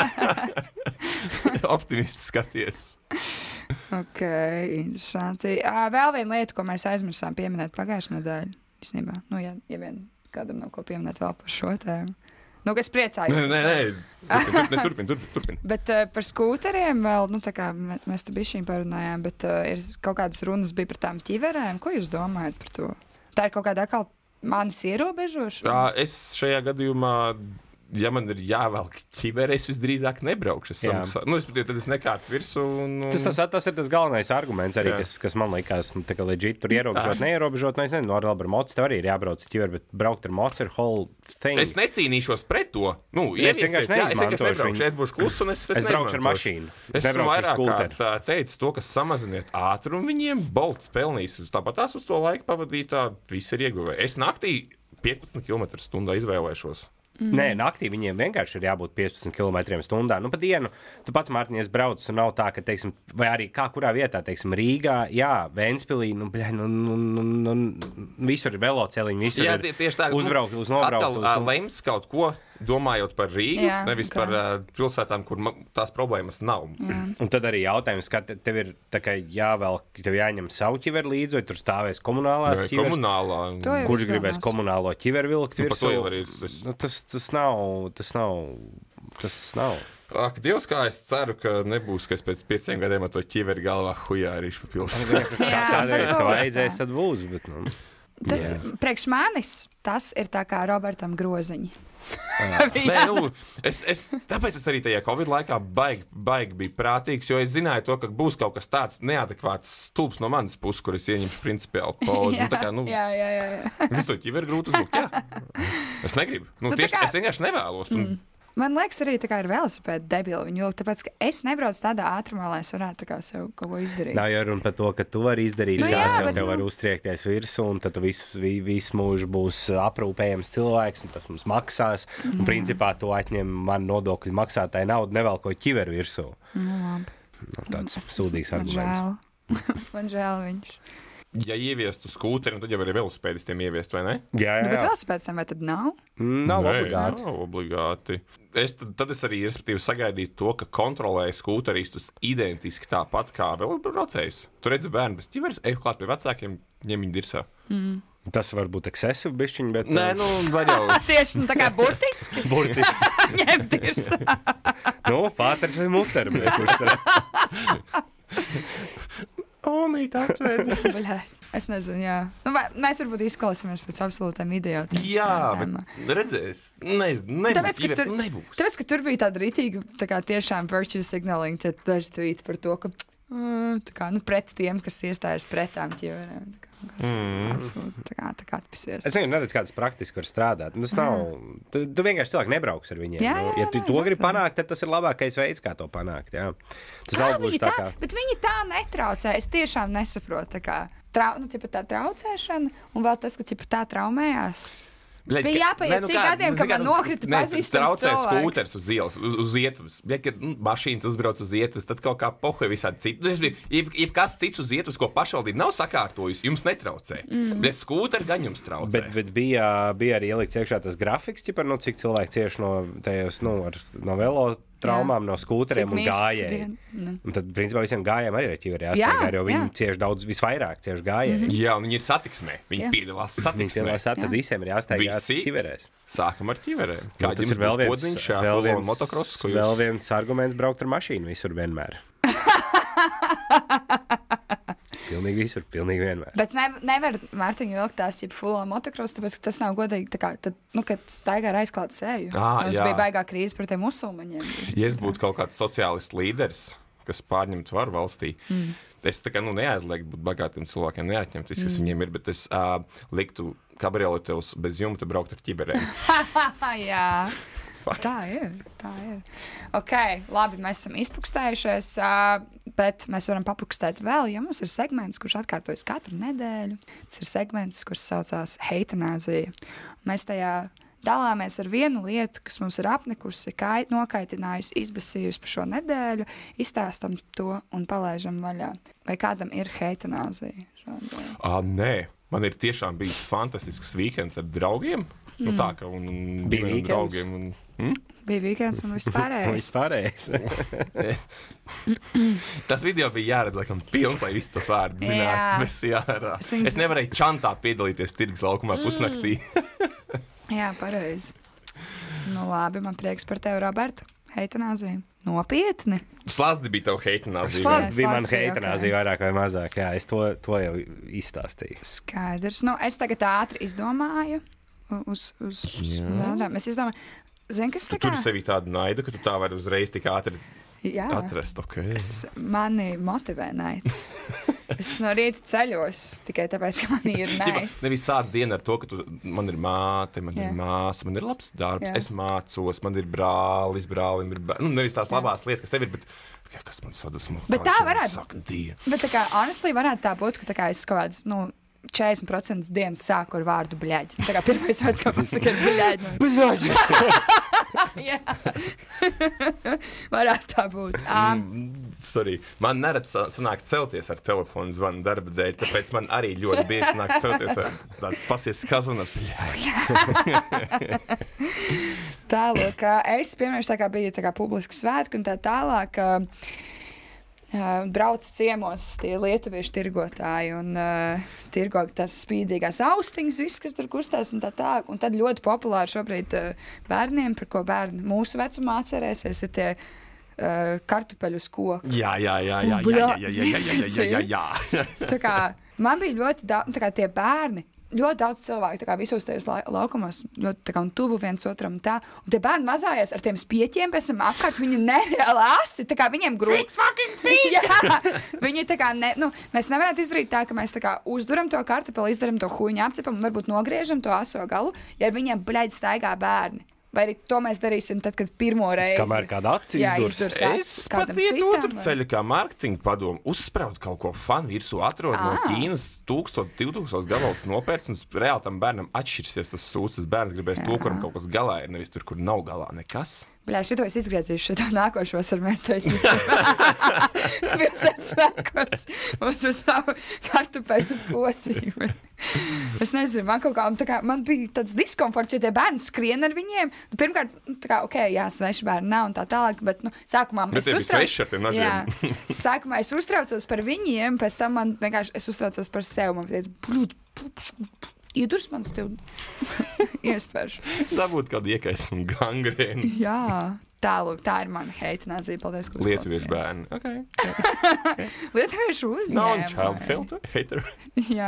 D: Optimisti skaties.
A: Ok, interesanti. Vēl viena lieta, ko mēs aizmirsām pieminēt pagājušajā nedēļā. Īstenībā, ja vien kādam nav ko pieminēt vēl par šo tēmu. Es priecājos.
D: Nē, turpin.
A: Bet par skūteriem vēl, tā kā mēs te bišķiņ parunājām, bet ir kaut kādas runas bija par tām ķiverēm. Ko jūs domājat par to? Tā ir kaut kāda atkal manis ierobežošana?
D: Es šajā gadījumā, ja man ir jāvelk ķivere, es visdrīzāk nebraukšu. Tad es nekārtu virsū.
B: Tas ir tas galvenais arguments arī, kas man likās, legit tur ierobežot, neierobežot. Es nezinu, ar mocu tev arī ir jābrauc ar ķiveri, bet braukt ar mocu ir whole thing.
D: Es necīnīšos pret to.
B: Es vienkārši neizmantošu
D: viņu. Es būšu kluss un es
B: braukšu ar mašīnu.
D: Es esmu vairāk teicis to, ka samaziniet ātrumu viņiem, Bolts pelnīs. Tāpat tās uz to laiku pavadītā, viss ir ieguvēji. Es naktī 15 km/h izvēlēšos.
B: Nē, naktī viņiem vienkārši ir jābūt 15 km/h. Pa dienu, tu pats, Mārtiņ, brauc, un nav tā, ka, teiksim, vai arī kurā vietā, teiksim, Rīgā, Ventspilī, visur ir veloceliņi, visur ir uzbraukt, uznobraukt.
D: Atkal lems kaut ko, domājot par Rīgu, nevis par pilsētām, kur tās problēmas nav.
B: Un tad arī jautājums, ka tev ir tev jāņem savu ķiveru līdzi, vai tur stāvēs komunālās ķiveres? Kurš gribēs komunālo ķiveru vilkt virsū? Tas nav tas nav.
D: Ak, Dievs, kā es ceru, ka nebūs, ka es pēc 5 gadiem ar to ķiveri galvā hujārīšu pa pilsētu.
B: Kādreiz, ka vajadzēs, tad būs, bet, nu.
A: Tas, priekš manis, tas ir tā kā Robertam Groziņi.
D: Nē, nu, tāpēc es arī tajā Covid laikā baigi biju prātīgs, jo es zināju to, ka būs kaut kas tāds neadekvāts stulbs no manas puses, kur es ieņemšu principiāli pauzi.
A: Jā.
D: Es to ķiveri grūti uzlūkt, jā. Es negribu. Tieši, es vienkārši nevēlos.
A: Man liekas, arī tā kā ir velosipēda debila viņu vilkt, tāpēc, ka es nebraucu tādā ātrumā, lai es varētu tā kā sev kaut ko izdarīt.
B: Nav jau runa par to, ka tu vari izdarīt, kāds jau tev var uztriekties virsū, un tad tu visu mūžu būs aprūpējams cilvēks, un tas mums maksās, un principā to atņem man nodokļu maksātāja naudu, nevelko ķiveru virsū. Tāds sūdīgs arguments.
A: Man žēl viņus.
D: Ja ieviestu skūteri, tad jau arī velosipēdistiem ieviest, vai ne?
B: Jā.
A: Bet velosipēdistiem vai tad nav?
B: Nav obligāti.
D: Nav obligāti. Tad es arī, respektīvi, sagaidītu to, ka kontrolēju skūteristus identiski tāpat kā velosipēdbraucējus. Tu redzi bērnu bez ķiveres, ej klāt pie vecākiem, ņem viņu dirsā.
B: Tas var būt ekscesīvi bišķiņi, bet...
D: Nē, var jau...
A: Tieši tā kā burtiski. Ņem dirsā.
B: Pāters vai muteri, bet kurš tad... Omīt atved.
A: Es nezinu, jā. Mēs varbūt izklausāmies pēc absolūtām idiotiem.
D: Jā, bet redzēs. Nebūs.
A: Tāpēc, ka tur bija tāda rītīga, tā kā tiešām virtue signaling, tad daži tvīti par to, ka tā kā, pret tiem, kas iestājas pretām ķiverēm. Tā kā atpisies.
B: Es neredzu, kā tas praktiski var strādāt. Tas nav... Tu vienkārši cilvēki nebrauks ar viņiem. Ja tu to gribi panākt, tad tas ir labākais veids, kā to panākt. Jā. Tas nav gluži tā kā...
A: Bet viņi tā netraucē. Es tiešām nesaprotu. Tā traucēšana un vēl tas, ka tā traumējās. Bija jāpaiet cik gadiem, kad man nokrita pazīstams cilvēks.
D: Traucē skūters uz ielas, uz ietves. Ja, kad mašīnas uzbrauc uz ietves, tad kaut kā pohuja visādi citu. Jebkas cits uz ietves, ko pašvaldība nav sakārtojusi, jums netraucē. Bet skūteri gan jums traucē.
B: Bet bija arī ielikts iekšā tas grafiks, cik cilvēki cieši no velo traumām, no skūteriem un gājēji. Un tad, principā, visiem gājējiem arī ir ķiveri jāsteigā, jo viņi cieši daudz, visvairāk cieši gājēji.
D: Jā, un viņi ir satiksmē. Viņi piedalās satiksmē.
B: Tad visiem ir jāsteigā ķiverēs.
D: Sākam ar ķiverēm.
B: Tas ir vēl viens arguments braukt ar mašīnu visur vienmēr. Pilnīgi visur, pilnīgi vienmēr.
A: Bet nevar Mārtiņu vilkt tās full motocross, tāpēc, ka tas nav godīgi. Tā kā, tad, kad staigā ar aizklātu seju. Mums bija baigā krīze par tiem musulmaņiem.
D: Ja es būtu kaut kāds sociālists līderis, kas pārņemtu varu valstī, es tā kā neaizliegtu būt bagātiem cilvēkiem, neatņemt visu, kas viņiem ir, bet es liktu kabrioletos bez jumta braukt ar ķiberēm.
A: Jā. Tā ir. Ok, labi, mēs esam izpukstējušies, bet mēs varam papukstēt vēl, jo mums ir segments, kurš atkārtojas katru nedēļu. Tas ir segments, kurš saucās heitanāzija. Mēs tajā dalāmies ar vienu lietu, kas mums ir apnikusi, nokaitinājusi, izbasījusi par šo nedēļu, izstāstam to un palaižam vaļā. Vai kādam ir heitanāzija?
D: Nē, man ir tiešām bijis fantastisks weekends ar draugiem. Tā kā un
B: bija
D: draugiem.
A: Bija weekends un vispārējais.
D: Tas video bija jāredz, laikam, pilns, lai visu tos vārdus zinātu. Es nevarēju čantā piedalīties tirgus laukumā pusnaktī.
A: Jā, pareizi. Labi, man prieks par tevi, Roberta. Heitanāzija. Nopietni.
D: Slazdi bija tev heitanāzija.
B: Slazdi bija man heitanāzija vairāk vai mazāk. Jā, es to jau izstāstīju.
A: Skaidrs. Es tagad ātri izdomāju. Es izdomāju, kas tā kā...
D: Tu tur sevi tādu naidu, ka tu tā vari uzreiz tik ātri atrast. Okay.
A: Mani motivē naids. Es no rīta ceļos tikai tāpēc, ka man ir naids.
D: Nevis sāc dienu ar to, ka man ir māte, man ir māsa, man ir labs darbs, es mācos, man ir brālis, brālim ir bērni. Nevis tās labās lietas, kas tev ir, bet kas man sadusmo.
A: Bet tā varētu. Bet tā kā, honestly, varētu tā būt, ka tā kā es kaut kāds, 40% dienas sāku ar vārdu bļaģi. Tā kā pirmais vārds, ko pasaka, ir bļaģi.
B: Bļaģi!
A: Jā. Varētu tā būt.
D: Sorry. Man nerad sanāk celties ar telefonu zvanu darba dēļ, tāpēc man arī ļoti bieži sanāk celties ar tāds pasies skazuna bļaģi.
A: Tālāk, es piemēram tā kā bija tā kā publiski svētki un tā tālāk. brauc ciemos tie lietuviešu tirgotāji un tirgo tās spīdīgās austiņas, viss, kas tur kustās un tā. Un tad ļoti populāri šobrīd bērniem, par ko bērni mūsu vecumā atcerēsies, ir tie kartupeļu uz koku.
D: Jā.
A: Tā kā man bija ļoti daudz, tā kā tie bērni, ļoti daudz cilvēku, tā kā visos tajos laukumos, ļoti tā kā un tuvu viens otram tā. Un tie bērni mazājās ar tiem spieķiem, pēc tam apkārt viņi nereāli asi, tā kā viņiem grūti.
D: 6 fucking feet!
A: Jā, viņi tā kā, mēs nevarētu izdarīt tā, ka mēs tā kā uzduram to kartupeli, izdaram to huņu apcepam un varbūt nogriežam to aso galu, ja ar viņiem, bļaļ, staigā bērni. Vai arī to mēs darīsim tad, kad pirmo reizi.
B: Kamēr kāda acis
A: izdurs
D: es pat ietu otru ceļu, kā mārketinga padomu, uzspraut kaut ko fanu virsū, atrod no Ķīnas 1000-2000 gabalas nopērts, un reāli tam bērnam atšķirsies tas sūds, tas bērns gribēs to, kuram kaut kas galā ir, nevis tur, kur nav galā nekas.
A: Bļā, šito es izgriezīšu, šito nākošos ar mēs taisīsim. Pilsētas svētkos mums uz savu kartupeļu uz kociņu. Es nezinu, man bija tāds diskomforts, jo tie bērni skrien ar viņiem. Pirmkārt, tā kā, sveši bērni nav un tā tālāk, bet, sākumā sākumā es uztraucos par viņiem, pēc tam man vienkārši, es uztraucos par sevi, man teica, iedurs man uz tevi iespēšu.
D: Dabūt kādu iekaisumu gangrēnu.
A: Jā, tā ir mana heitinācija. Paldies, ka
D: Lietuviešu bērni. Okay.
A: Lietuviešu uzņēmumi.
D: Non-child filter, hater.
A: Jā.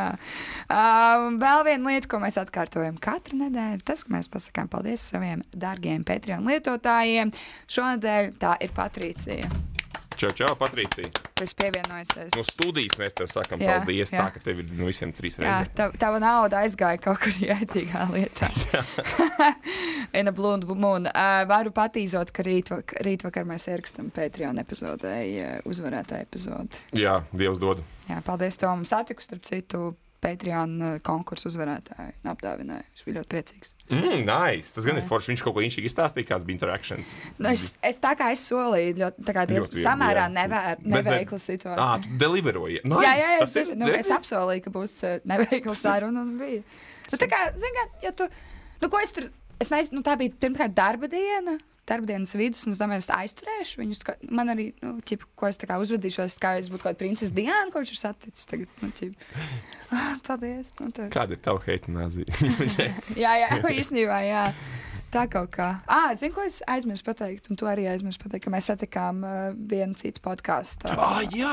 A: Vēl viena lieta, ko mēs atkārtojam katru nedēļu, tas, ka mēs pasakām paldies saviem dārgiem Patreon lietotājiem. Šonedēļ tā ir Patricija.
D: Čau, Patricija.
A: Es pievienojusies.
D: No studijas mēs tev sakam paldies, tā, ka tev ir visiem 3 reizes.
A: Jā, tava nauda aizgāja kaut kur jēdzīgā lietā. In a blue moon. Varu patīzot, ka rītvakar mēs ierakstam Patreon epizodē, uzvarētāju epizodi.
D: Jā, Dievs dod.
A: Jā, paldies Tom. Satiku starp citu Patreon konkursu uzvarētāju un apdāvināju. Viņš bija ļoti priecīgs.
D: Nice. Tas gan ir forši. Viņš kaut ko inšīgi izstāstīja, kāds bija interactions.
A: Es tā kā es solīju, tā kā samērā neveikla situācija.
D: Tu deliveroji. Nice.
A: Jā, es apsolīju, ka būs neveikla saruna un bija. Tā kā, zin kā, ja tu, ko es tur, es nezinu, tā bija pirmkārt darbdienas vidus, un es domāju, es aizturēšu viņus. Man arī, ko es tā kā uzvedīšos, kā es būtu kaut kāda princesa Diana, ko viņš ir saticis tagad. Paldies.
D: Kāda ir tava heitināzija?
A: jā, īstenībā, jā. Tā kaut kā. Zinu, ko es aizmirsu pateikt, un tu arī aizmirsu pateikt, ka mēs satikām vienu citu podcastu.
D: Jā,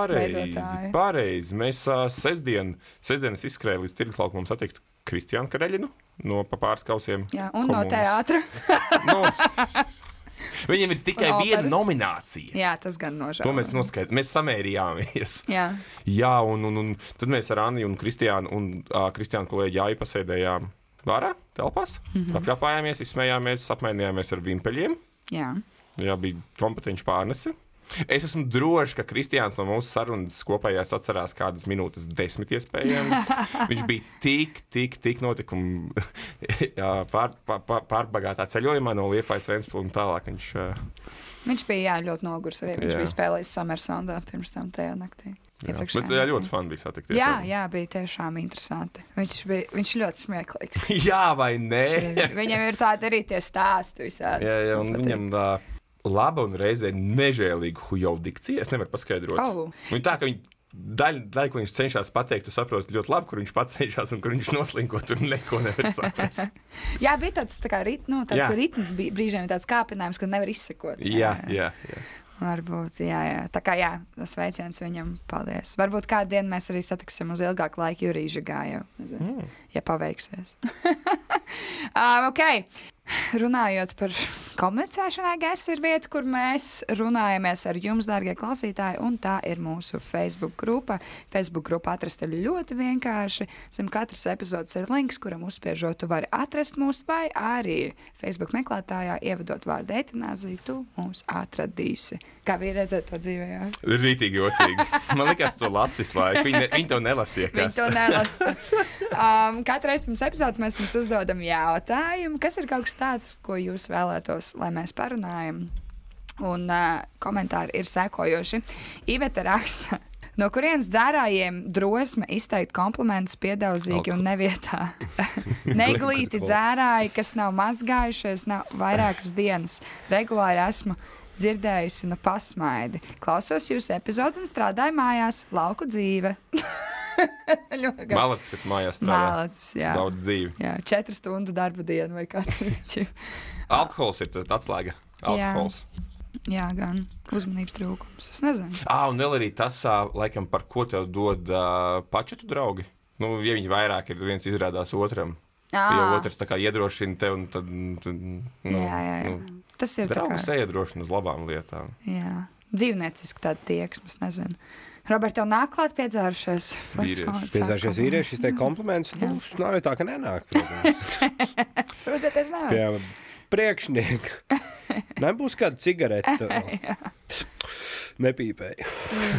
D: pareizi. Mēs sestdienas izskrēja līdz tirgus laukumam satikt Kristiānu Kareļinu no pārskausiem.
A: Jā, un komunas. No teātra.
D: Viņiem ir tikai viena nominācija.
A: Jā, tas gan nožēl.
D: To mēs noskaidrojām. Mēs samērījāmies.
A: Jā,
D: un tad mēs ar Anni un Kristiānu un Kristiānu kolēģi Jāju pasēdējām vārā, telpās. Apļapājāmies, izsmējāmies, apmainījāmies ar vimpeļiem.
A: Jā,
D: bija kompetenci pārnese. Es esmu drošs, ka Kristiāns no mūsu sarunas kopējās atcerās kādas minūtes 10 iespējams. Viņš bija tik notikumu pārbagātā ceļojumā no Liepājas Ventspils un tālāk.
A: Viņš bija ļoti nogurs arī. Viņš bija spēlējis Summersoundā pirms tam tajā naktī.
D: Bet ļoti fun bija satikties.
A: Jā, bija tiešām interesanti. Viņš ļoti smieklīgs.
D: Jā, vai ne?
A: Viņam ir tādi arī tie stāsti visādi.
D: Jā, un viņam laba un reizē nežēlīga hujau dikcija. Es nevaru paskaidrot. Viņa tā, ka daļa, ko viņš cenšas pateikt, tu saproti ļoti labi, kur viņš pats cenšas un kur viņš noslinko, tur neko nevar saprast.
A: Jā, bija tāds ritms, brīžiem tāds kāpinājums, kad nevar izsekot.
D: Jā.
A: Varbūt, jā. Tā kā jā, tas veiciens viņam, paldies. Varbūt kādu dienu mēs arī satiksim uz ilgāku laiku Jurīžagā, ja paveiksies. Ok. Runājot par komunicēšanai, GES ir vieta, kur mēs runājamies ar jums, dārgie klausītāji, un tā ir mūsu Facebook grupa. Facebook grupa atrast ir ļoti vienkārši. Zem katras epizodes ir links, kuram uzspiežot, tu vari atrast mūs, vai arī Facebook meklētājā ievedot vārdu eitanāzija, tu mūs atradīsi. Kā bija redzēt to dzīvē, jā?
D: Rītīgi jocīgi. Man likās, tu to lasi visu laiku. Viņi to nelasīja.
A: Viņi to nelasa. Katru reizi pirms epizodes mēs jums uzdodam jautājumu, kas ir kaut kas tāds, ko jūs vēlētos, lai mēs parunājam. Un komentāri ir sekojoši. Iveta raksta, no kurienes dzērājiem drosme izteikt komplimentus piedaudzīgi un nevietā. Neglīti dzērāji, kas nav mazgājušies, nav vairākas dienas. Regulāri esmu dzirdējusi no pasmaidi. Klausos jūsu epizodi un strādāju mājās, lauku dzīve.
D: Malacis, ka tu mājās strādā.
A: Malacis, jā.
D: Daudz dzīvi.
A: Jā, 4 stundu darba dienu vai katru.
D: Alkohols ir tas atslēga. Alkohols.
A: Jā, gan uzmanības trūkums. Es nezinu.
D: Un vēl arī tas, laikam, par ko tev dod pačetu draugi. Nu, ja viņi vairāk ir, viens izrādās otram. Ja otrs tā kā iedrošina tev, un tad
A: jā. Tas ir
D: draugus iedrošina uz labām lietām.
A: Jā. Dzīvnieciski tāda tieksme, es nezinu. Robert, tev nāk klāt piedzērušies?
B: Piedzērušies vīrieši, es teiktu komplimentus. Nu, nav jau tā, ka nenāk.
A: Sūdzēties nav.
B: Piemēram, priekšnieki. Nebūs kāda cigarete. Nepīpēju.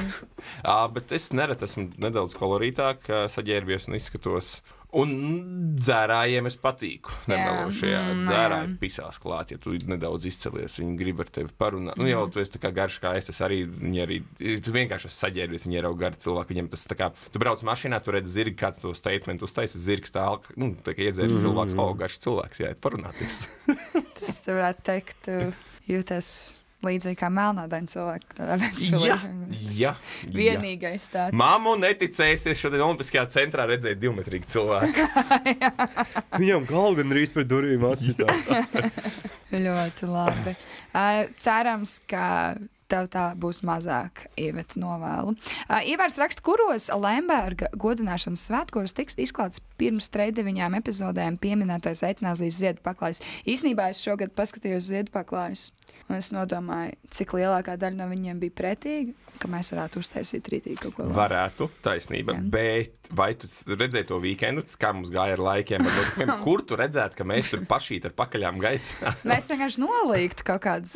D: Bet es nereti esmu nedaudz kolorītāk saģērbies un izskatos. Un dzērājiem es patīku. Nemelošajā dzērāji pisās klāt, ja tu nedaudz izcelies, viņi grib ar tevi parunāt. Nu jau tu esi tā kā garš kā es arī, viņi arī, tu vienkārši esi saģērbies, viņi ir jau gari cilvēki, viņiem tas tā kā, tu brauc mašīnā, tu redzi zirgi, kāds to statement uztaisa, zirgs tālāk, tā kā iedzērs cilvēks, garš cilvēks, jāiet parunāties.
A: Tas varētu teikt, jūties līdzīgi kā melnādaini cilvēki.
D: Jā.
A: Vienīgais tāds.
D: Māmu neticēsies, šodien Olimpiskajā centrā redzēja 2-metrīgu cilvēku.
B: Viņam galva gandrīz pret durvīm atcitās.
A: Ļoti labi. Cerams, ka tev tā būs mazāk, Iveta, novēlu. Ivars raksta, kuros Lemberga godināšanas svētkos tiks izklāts pirms 39 epizodēm pieminētais eitanāzijas ziedu paklājs. Īsnībā es šogad paskatījos ziedu paklājus, un es nodomāju, cik lielākā daļa no viņiem bija pretīga, ka mēs varētu uztaisīt rītīgi kaut ko labu.
D: Varētu, taisnība, bet vai tu redzēji to weekendu, kā mums gāja ar laikiem? Kur tu redzētu, ka mēs tur pašīt ar pakaļām gaisā?
A: Mēs vienkārši nolīgtu kaut kādas...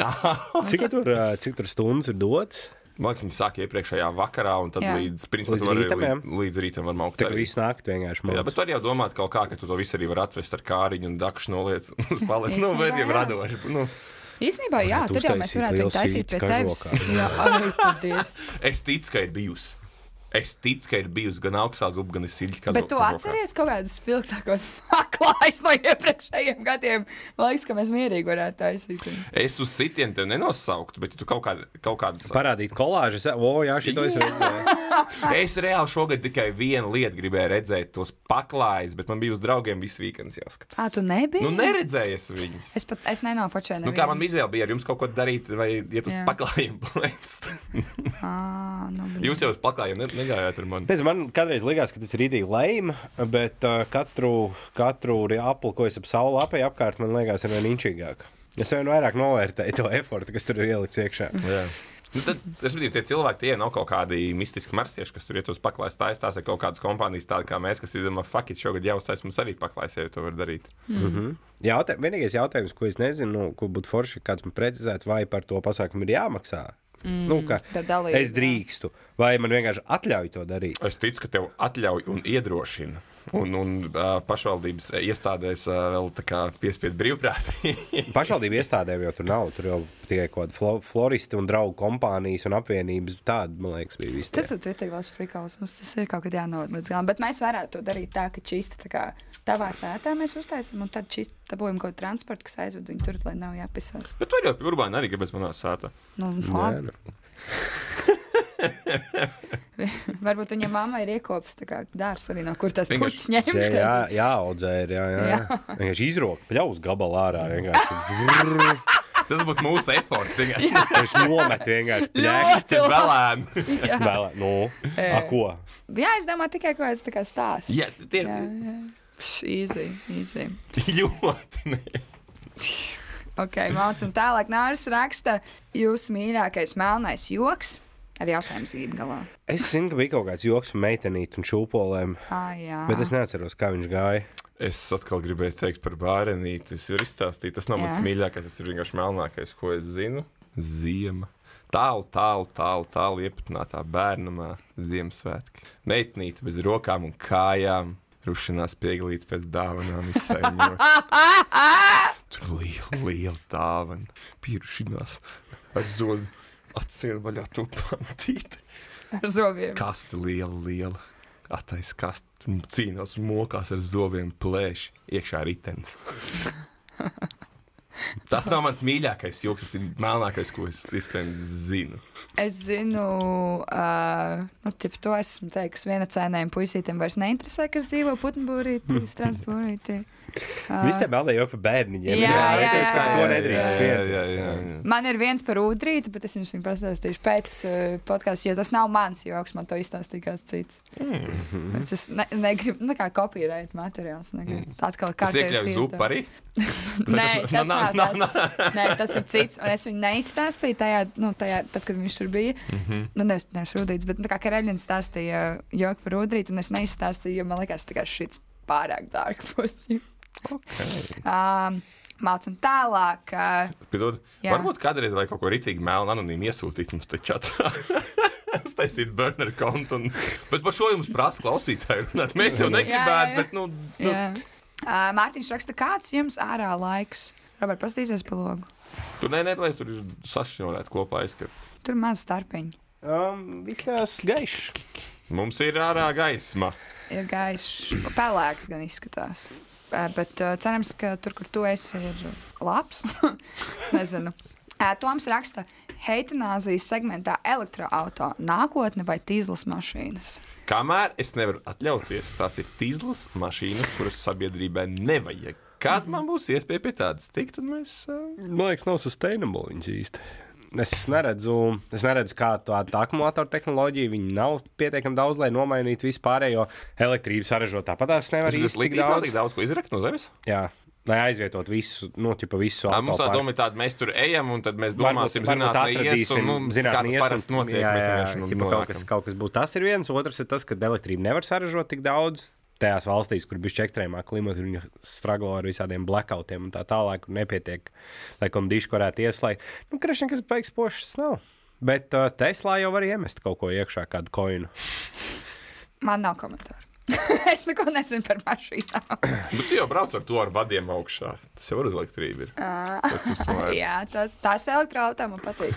B: Cik tur stundas ir dots?
D: Man liekas, viņi sāka iepriekšējā vakarā, un tad līdz rītam var maukt.
B: Tā visu nakti vienkārši maukt.
D: Jā, bet var jau domāt kaut kā, ka tu to visu arī var atvest ar kāriņu un dakšu noliec un paliec. Nu, bet jau radoši.
A: Īsnībā, jā, tad jau mēs varētu viņu taisīt pie tevis.
D: Es ticu, ka ir bijusi. Es ticu, ka ir bijusi gan augstā zupa, gan siļķa.
A: Bet tu atceries kaut kādas spilgtākos paklājus no iepriekšējiem gadiem? Man liekas, ka mēs mierīgi varētu taisīt.
D: Es uz sitienu tev nenosauktu, bet ja tu kaut kādas...
B: Parādīt kolāžas, jā, šito es redzēju.
D: Es reāli šogad tikai vienu lietu gribēju redzēt, tos paklājus, bet man bija uz draugiem visu weekends jāskatās.
A: Tu nebija?
D: Nu, neredzējies viņus.
A: Es nenofočēju nevienu.
D: Nu, kā man izvēle bija ar jums kaut ko darīt, vai iet uz paklājiem plēst? Jūs jau uz paklājiem negājāt ar mani.
B: Man kādreiz likās, ka tas ir rītīgi lame, bet katru apli, ko es ap sauli apēju apkārt, man liekas, ir vien inčīgāk. Es vien vairāk novērtēju to efortu, kas tur ir ielikts iekšā.
D: Jā. Nu tad, tie cilvēki, tie nav kaut kādi mistiski marstieši, kas tur iet uz paklājas taisās ar kaut kādas kompānijas tādi kā mēs, kas izdomā, fuck it, šogad jāuztais mums arī paklājas, ja to var darīt.
B: Vienīgais jautājums, ko es nezinu, ko būtu forši, kāds man precizēt, vai par to pasākumu ir jāmaksā. Es drīkstu, vai man vienkārši atļauj to darīt?
D: Es ticu, ka tev atļauj un iedrošina. Un pašvaldības iestādēs vēl tā kā piespied brīvprātīgi.
B: Pašvaldību iestādēm jau tur nav. Tur jau tikai kaut kādi floristi un draugu kompānijas un apvienības. Tāda, man liekas, bija viss.
A: Tas ir tritīgās frikals. Mums tas ir kaut kad jānoved līdz galam. Bet mēs varētu to darīt tā, ka čīsta tā kā tavā sētā mēs uztaisam un tad čīsta dabūjam kaut transportu, kas aizved viņu tur, lai nav jāpisās.
D: Bet tur jau pie Urbāna arī gribēs manā sētā.
A: Labi. Varbūt viņa mamma ir iekopta tā kā dārs arī, no kur tās puķis ņemt.
B: Jāaudzē ir, jā. Vienkārši izroka pļaus gabalu ārā. Vienkārši.
D: Tas būtu mūsu eforts.
B: Viņš nomet vienkārši pļēkti.
D: Belēni.
B: Ko?
A: Jā, es domāju tikai kaut kāds tā kā stāsts.
D: Jā, tie
A: Easy.
D: Ļoti ne.
A: Ok, mācam tālāk. Nāris raksta jūsu mīļākais melnais joks. Ar jautājumu zīmi galā.
B: Es zinu, ka bija kaut kāds joks par meitenīti un šūpolēm, bet es neatceros, kā viņš gāja.
D: Es atkal gribēju teikt par bārenīti. Es varu izstāstīt, tas nav mans mīļākais, tas ir vienkārši melnākais, ko es zinu. Ziema. Tālu iepatinātā bērnamā Ziemassvētki. Meitenīte bez rokām un kājām, rušanās pieglīts pēc dāvanām izsaiņot. Tur liela dāvana, pierušinās ar zodu. Atsiet vaļā tu pantīti.
A: Ar zobiem.
D: Kaste liela. Atais kaste cīnās un mokās ar zobiem plēši. Iekšā ritenis. Tas nav mans mīļākais joks, tas ir melnākais, ko es iespējams zinu.
A: Es zinu, to esmu teikusi, viena cēnējuma puisītiem vairs neinteresē, kas dzīvo Putnbūrītī, Strasbūrītī.
B: Visi te meldēja joku par bērniņiem.
A: Jā.
B: Nedrīkst.
A: Man ir viens par ūdrīti, bet es jums viņu pastāstīšu pēc podkāstu, jo tas nav mans joks, man to izstāstīja kāds cits. Es negribu, kā kopierēt materiāls. Atkal
D: tas iekļauj zupu arī?
A: Nē, tas ir cits. Un es viņu neizstāstīju tajā, tad, kad viņš tur bija. Nevis ūdrītis, bet kā Kareļins stāstīja joku par ūdrīti, un es neizstāstīju, jo man likās tā kā šits pārāk dark pusi. Mācam tālāk.
D: Varbūt kādreiz vai kaut ko ritīgi melnu anonīmi iesūtīt mums te čatā. Staisīt burner kontu. Bet par šo jums prasa klausītāji runāt. Mēs jau negribētu, bet
A: Mārtiņš raksta, kāds jums ārā laiks? Robert, pastīsies pa logu.
D: Tur neplēs, tur ir sašņorēt kopā aizskar.
A: Tur maz starpiņi.
B: Visās gaišs.
D: Mums ir ārā gaisma.
A: Ir gaišs, pelēks gan izskatās. Bet cerams, ka tur, kur tu esi, ir labs. Es nezinu. Toms raksta, heitanāzijas segmentā elektroauto nākotne vai tīzlas mašīnas?
D: Kamēr es nevaru atļauties, tās ir tīzlas mašīnas, kuras sabiedrībai nevajag. Kad man būs iespēja pie tādas tikt, tad mēs...
B: Man liekas, nav sustainable viņas īsti. Es neredzu, kā tā akumulātoru tehnoloģija. Viņi nav pietiekami daudz, lai nomainītu visu pārējo elektrību saražot. Tāpat tās nevar īsti
D: tik daudz, ko izrakt no zemes?
B: Jā. Lai aizvietot visu, visu autoparku.
D: Mums tā doma ir tāda, mēs tur ejam, un tad mēs domāsim, zinātnē ies, un kā tas parasti notiek.
B: Kaut kas būtu. Tas ir viens. Otrs ir tas, ka elektrību nevar saražot tik daudz. Tajās valstīs, kur bišķi ekstrēmā klimata, viņi straglo ar visādiem blackoutiem un tā tālāk, kur nepietiek, lai kondiši varētu ieslēgt. Kreši nekas baigs pošas nav. Bet Teslā jau var iemest kaut ko iekšā, kādu koinu.
A: Man nav komentāru. Es neko nezinu par mašīnām.
D: Bet tu jau brauc ar to ar vadiem augšā. Tas jau var uz elektrību ir.
A: Jā, tas elektroautā man patīk.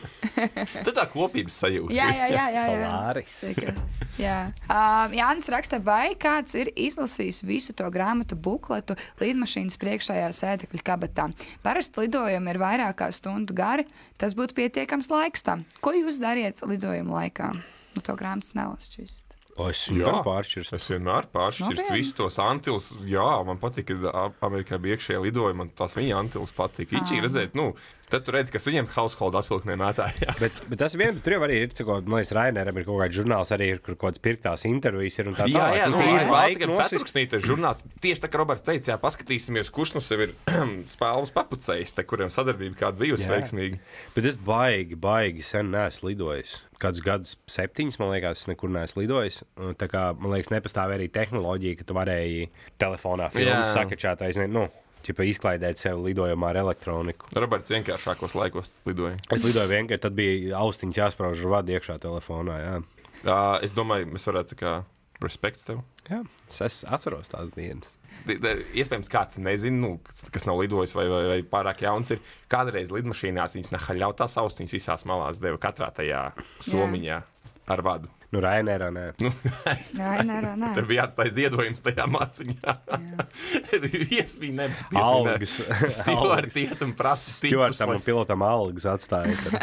D: Tad tā kopības sajūta.
A: Jā.
B: Solāris.
A: Jā. Jānis raksta, vai kāds ir izlasījis visu to grāmatu bukletu lidmašīnas priekšējā sēdekļa kabatā. Parasti lidojumi ir vairāk kā stundu gari. Tas būtu pietiekams laiks tam. Ko jūs dariet lidojuma laikā? To grāmatas nelasčīs.
B: Es vienmēr pāršķirstu
D: visus tos antilus. Jā, man patīk, ka Amerikā bija iekšējā lidojuma, man tās viņa antilus patīk. Īčī redzēt, tad tu redzi, kas viņiem household atvilknē mētājās.
B: Bet tas vien, tur jau arī ir, man liekas, Raineram ir kaut kāds žurnāls arī, kur kaut kāds pirktās intervijas ir un tā tālāk.
D: Jā, ir Baltikam ceturksnītais žurnāls. Tieši tā, kā Roberts teica, jā, paskatīsimies, kurš nu sev ir spēles papucējis, kuriem sadarbība kāda bijusi veiksmīga.
B: Bet es baigi sen neesmu lidojis. Kādus gadus 7, man liekas, es nekur neesmu lidojis. Tā kā, man liekas, nepastāv arī tehnoloģija, ka tu varēji telefonā filmas sakačātais, izklaidēt sev lidojumā ar elektroniku.
D: Roberts vienkāršākos laikos lidoja.
B: Es lidoju vienkārši, tad bija austiņas jāsprauž ar vadu iekšā telefonā, jā.
D: Es domāju, mēs varētu tā kā respekts tev.
B: Jā, es atceros tās dienas.
D: Iespējams, kāds nezina, kas nav lidojis vai pārāk jauns ir. Kādreiz lidmašīnās viņas nehaļautās austiņas visās malās deva katrā tajā somiņā ar vadu.
B: Rainerā nē.
A: Rainerā nē.
D: Tev bija jāatstāj ziedojums tajā māciņā. Viesmīgi nebija.
B: Algas.
D: Stjuartietam prasa stipus.
B: Stjuartam un pilotam algas atstāja.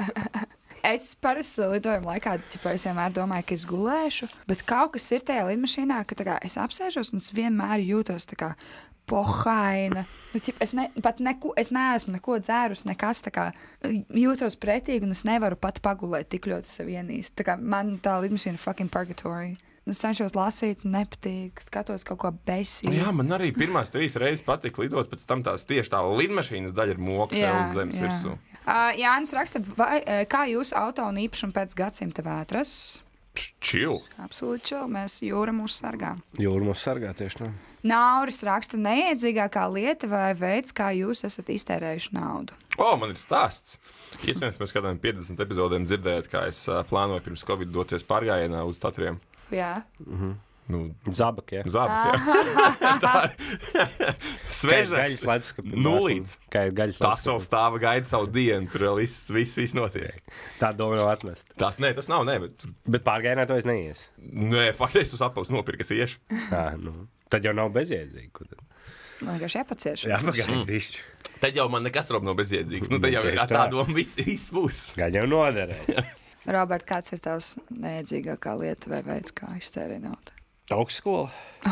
A: Es parasti lidojuma laikā, es vienmēr domāju, ka es gulēšu, bet kaut kas ir tajā lidmašīnā, ka es apsēžos un es vienmēr jūtos tā kā pohaina. Es neesmu neko dzērus, nekas tā kā jūtos pretīgi un es nevaru pat pagulēt tik ļoti sev ienīst. Tā kā man tā lidmašīna ir fucking purgatory. Es cenšos lasīt, nepatīk, skatos kaut ko besīgu.
D: Jā, man arī pirmās 3 reizes patika lidot, pēc tam tieši tā lidmašīnas daļa ir moka uz zemes virsū.
A: Jānis raksta, kā jūsu auto un īpašumu pēc gadsimta vētras?
D: Chill.
A: Absolūti chill, mēs jūra mūs sargā.
B: Jūra mūs sargā tieši tā.
A: Nauris raksta, neiedzīgākā lieta vai veids, kā jūs esat iztērējuši naudu?
D: Man ir stāsts. Iespējams, mēs kādām 50 epizodēm dzirdējāt, kā es plānoju pirms Covid doties pārgājienā uz Tatriem.
A: Jā.
B: Zabak, jā.
D: Tā svežais. Nulīts. Tas vēl stāva gaida savu dienu, tur vēl viss notiek.
B: Tā doma nav atmest.
D: Tas nav,
B: Bet pārgājienā to es neies.
D: Nē, faktiski uz apaus nopirkt, kas iešu.
B: Tad jau nav bezjēdzīgi.
A: Man vienkārši jāpacieš.
B: Jā, pagaidām bišķi.
D: Tad jau man nekas nav bezjēdzīgs. Nu, tad jau ar tā domu viss būs.
B: Gan jau noderēs.
A: Robert, kāds ir tavs neiedzīgākā lieta vai veids, kā iztērē naudu?
B: Augstskola.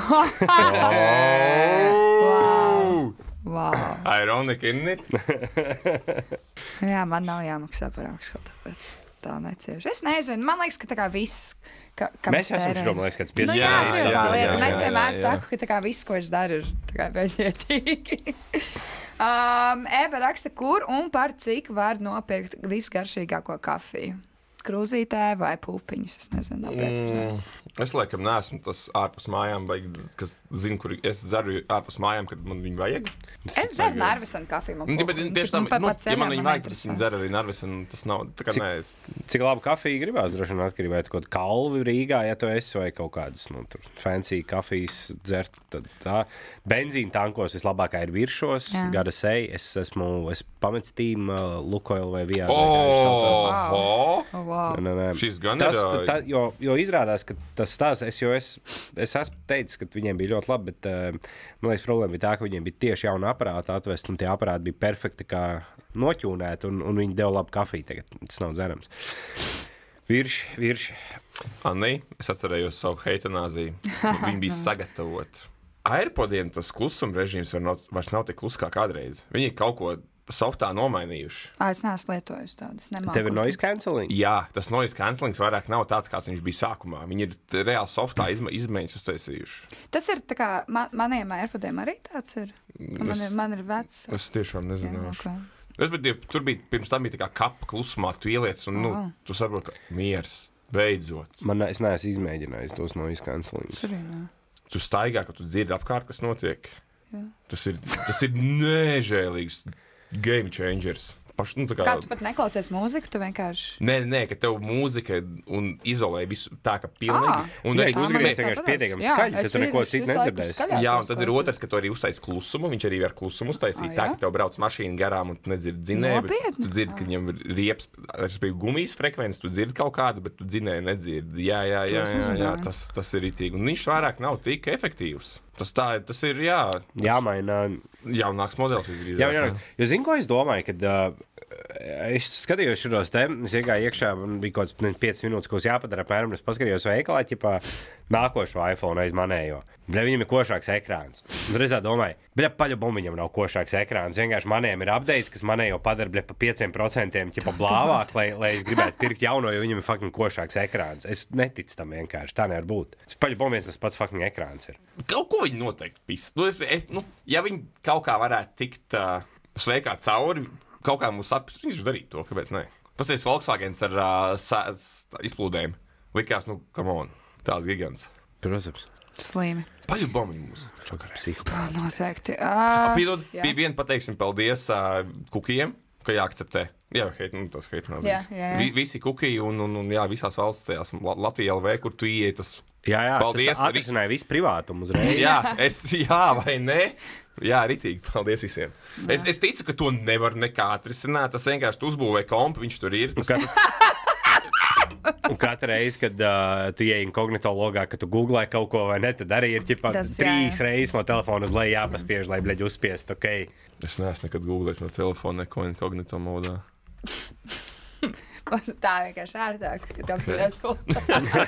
A: Wow.
D: Ironic, isn't it?
A: Jā, man nav jāmaksā par augstskolu, tāpēc tā necieši. Es nezinu, man liekas, ka tā kā viss,
B: mēs esam šo, man liekas, kāds 5.
A: Nu jā, tā lieta, un es vienmēr saku, ka tā kā viss, ko es daru, ir tā kā bezjēdzīgi. Eva raksta, kur un par cik var nopirkt visgaršīgāko kafiju? Krūzītē vai pupiņas, es nezinu, nav precizēts.
D: Es laikam neesmu tas ārpus mājām, vai kas zinu, kur es dzeru ārpus mājām, kad man viņu vajag.
A: Es dzeru Narvisanu kafiju.
D: Tieši tā, ja man viņu vajag, tad es viņu dzeru arī Narvisanu, tas nav, tā kā nē.
B: Cik labu kafiju gribās, droši vien atkarībā, vai tu kaut kalvi Rīgā, ja tu esi, vai kaut kādas, tur fancy kafijas dzert, tad tā. Benzīna tankos vislabākā ir viršos, gada sej, es pametu Steam, Lukoil vai Viār.
D: Šis gan ir.
B: Jo izrādās, ka tas stāsts, es esmu teicis, ka viņiem bija ļoti labi, bet man liekas, problēma bija tā, ka viņiem bija tieši jauna aparāta atvest, un tie aparāti bija perfekti kā noķūnēti, un viņi deva labu kafiju tagad. Tas nav dzerams. Virši.
D: Anī, es atcerējos savu heitanāziju. Viņi bija sagatavoti. AirPodiem tas klusuma režīms vairs nav tik klus kā kādreiz. Viņi kaut ko softā nomainījuši.
A: Es neesmu lietojis tādu.
B: Tev ir noise cancelling?
D: Jā, tas noise cancelling vairāk nav tāds, kāds viņš bija sākumā. Viņi ir reāli softā izmaiņas uztaisījuši.
A: Tas ir tā kā maniem AirPodiem arī tāds ir? Man ir vecs.
D: Es tiešām nezinu.
A: Okay.
D: Tur bija, pirms tam bija tā kā kapa klusumā, tu ieliec un tu saproti, ka miers, beidzot.
B: Es neesmu izmēģinājis tos noise cancelling.
D: Tu staigā, ka tu dzirdi apkārt, kas notiek. Jā. Tas ir nežēlīgs game changers.
A: Kā tu pat neklausies mūziku, tu vienkārši...
D: Nē, ka tev mūzika un izolē visu tā, ka pilnīgi...
B: Un arī mūzika mēs vienkārši pietiekami skaļi, ka tu neko citu nedzirdēsi.
D: Jā, un tad ir otrs, ka tu arī uztaisi klusumu, viņš arī var klusumu uztaisīt tā, ka tev brauc mašīna garām un tu nedzirdi dzinēju, bet tu dzirdi, ka viņam ir rieps, gumijas frekvences, tu dzirdi kaut kādu, bet tu dzinēju nedzirdi. Jā, tas ir ritīgi. Un viņš vairāk nav tik efektīvs. Tas ir,
B: jāmaina.
D: Jaunāks modelis visdrīzāk.
B: Jo zinu, ko es domāju, kad es skatījos šos te, es iegāju iekšā, man bija kaut kāds 5 minūtes, ko es jāpadara apmēram, es paskatījos veikalā, ķipā nākošo iPhone aiz manējo. Viņam ir košāks ekrāns. Un tur es tā domāju, paļabum viņam nav košāks ekrāns. Vienkārši manējiem ir updates, kas manējo padara pa 5% ķipa blāvāk, lai es gribētu pirkt jauno, jo viņam ir fucking košāks ekrāns. Es neticu tam vienkārši, tā nevar būt. Paļabum viens tas pats fucking ekrāns ir.
D: Kaut ko viņi noteikti pis. Ja viņi kaut kā varētu tikt sveikā cauri, kaut kā mums saprast, viņš darītu to, kāpēc ne? Pasies Volkswagens ar izplūdēm. Likās, come on, tās gigants.
B: Protams.
A: Slīmi.
D: Paļubam viņi mūs.
A: Noteikti.
D: Piedod, vien pateiksim paldies kukijiem, ka jāakceptē. Jā, tas heitinās. Visi kukiji un visās valsts tajās Latvija LV, kur tu ieej, tas...
B: Jā,
D: paldies.
B: Tas atrisināja visu privātumu uzreiz.
D: Jā, vai ne? Jā, ritīgi, paldies visiem. Es ticu, ka to nevar nekā atrisināt. Tas vienkārši tu uzbūvē kompu, viņš tur ir.
B: Un katru reizi, kad tu ieej inkognito logā, kad tu googlē kaut ko vai ne, tad arī ir ķipa 3 reizes no telefona uz leju jāpaspiež, lai bleģi uzspiest, ok.
D: Es neesmu nekad googlējis no telefona neko inkognito modā.
A: Tā vienkārši ērtāk, ka tev pieļaus kultā.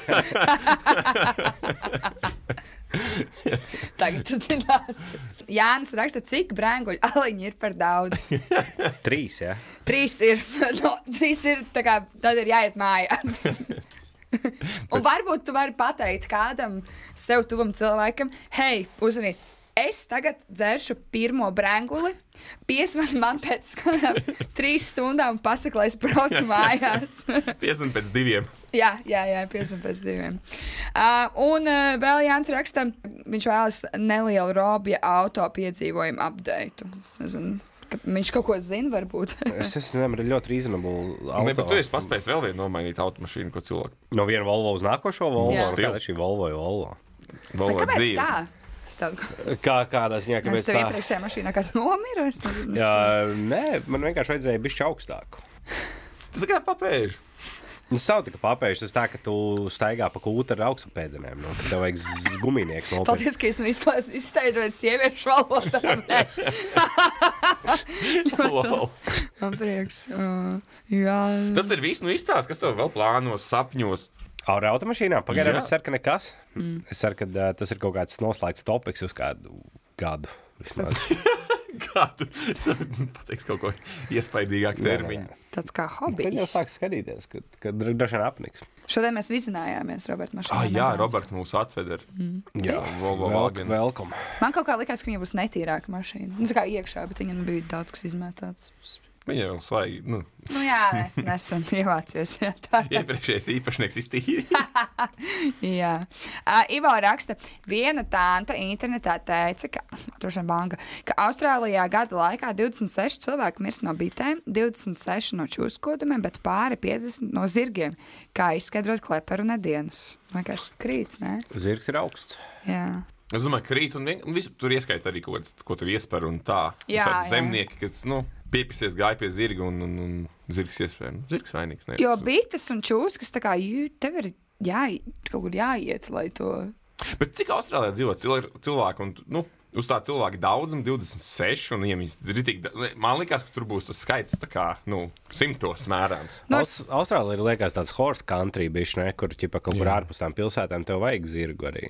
A: Tagad tu zinās. Jānis raksta, cik brēnguļu aliņi ir par daudz.
B: 3, jā?
A: 3 ir, tā kā, tad ir jāiet mājās. Un varbūt tu vari pateikt kādam sev tuvam cilvēkam, hei, uzmanīt, es tagad dzeršu pirmo brēnguli, piesvani man pēc 3 stundām un pasaka, lai es braucu mājās.
D: 50 pēc 2.
A: Jā, 50 pēc 2. Un vēl Jānis raksta, viņš vēlas nelielu Robja auto piedzīvojumu update. Es nezinu, viņš kaut ko zina, varbūt.
B: Es nevaru ļoti reasonable auto.
D: Ne, bet tu esi paspējis vēl vienu nomainīt automašīnu, ko cilvēku.
B: No viena Volvo uz nākošo Volvo? Kāda šī Volvo?
D: Volvo
A: kāpēc
D: dzīve.
A: Tā?
B: Kādā ziņā, kāpēc tā?
A: Es tev iepriekšējā mašīnā kāds nomira?
B: Jā, nē, man vienkārši vajadzēja bišķi augstāku.
D: Tas kā papēži.
B: Tas nav tikai papēžs, tas tā, ka tu staigā pa kūtu ar augstu pēdenēm. Nu, tev vajag gumijnieks nopirkt.
A: Paldies, ka esmu izsteidojis sieviešu valodā.
D: Wow.
A: Man prieks. Jā.
D: Tas ir viss, izstāst, kas tev vēl plānos, sapņos.
B: Ar automašīnām pagaidām es ceru, ka nekas. Es ceru, ka tas ir kaut kāds noslēgts topiks uz kādu gadu.
D: Gadu. Pateiks kaut ko iespaidīgāku termiņu.
A: Tāds kā hobijs.
B: Tad jau sāk skatīties, kad droši vien apniks.
A: Šodien mēs vizinājāmies, Roberta mašīnā.
D: Jā, Roberts mūs atved ar Volvo Wagen.
B: Welcome.
A: Man kaut kā likās, ka viņai būs netīrāka mašīna. Nu, tā kā iekšā, bet viņam bija daudz, kas izmētāts.
D: Viņa jau svaigi,
A: Jā, nesen ievācies. Jā, tā.
D: Iepriekšējais īpašnieks iztīri.
A: Jā. Ivo raksta, viena tante internetā teica, ka Austrālijā gada laikā 26 cilvēki mirst no bitēm, 26 no čūskodumiem, bet pāri 50 no zirgiem. Kā izskaidrot kleperu nedienas? Vienkārši krīt, ne?
B: Zirgs ir augsts.
A: Jā.
D: Es domāju, ka rīt un visu tur ieskaita arī kaut kas, ko tev iesper un tā.
A: Jā.
D: Zemnieki, kas, piepisies gāja pie zirga un zirgs iespēja. Zirgs vainīgs.
A: Jo bites un čūskas tā kā tev ir kaut kur jāiet, lai to...
D: Bet cik Austrālijā dzīvo cilvēki un, uz tā cilvēki daudzam 26 un viņiem man likās, ka tur būs tas skaits tā kā, simtos mērāms.
B: Austrālijā ir liekas tāds horse country bišķi, ne, kur ķipa kaut kur ārpus tām pilsētām tev vajag zirgu arī.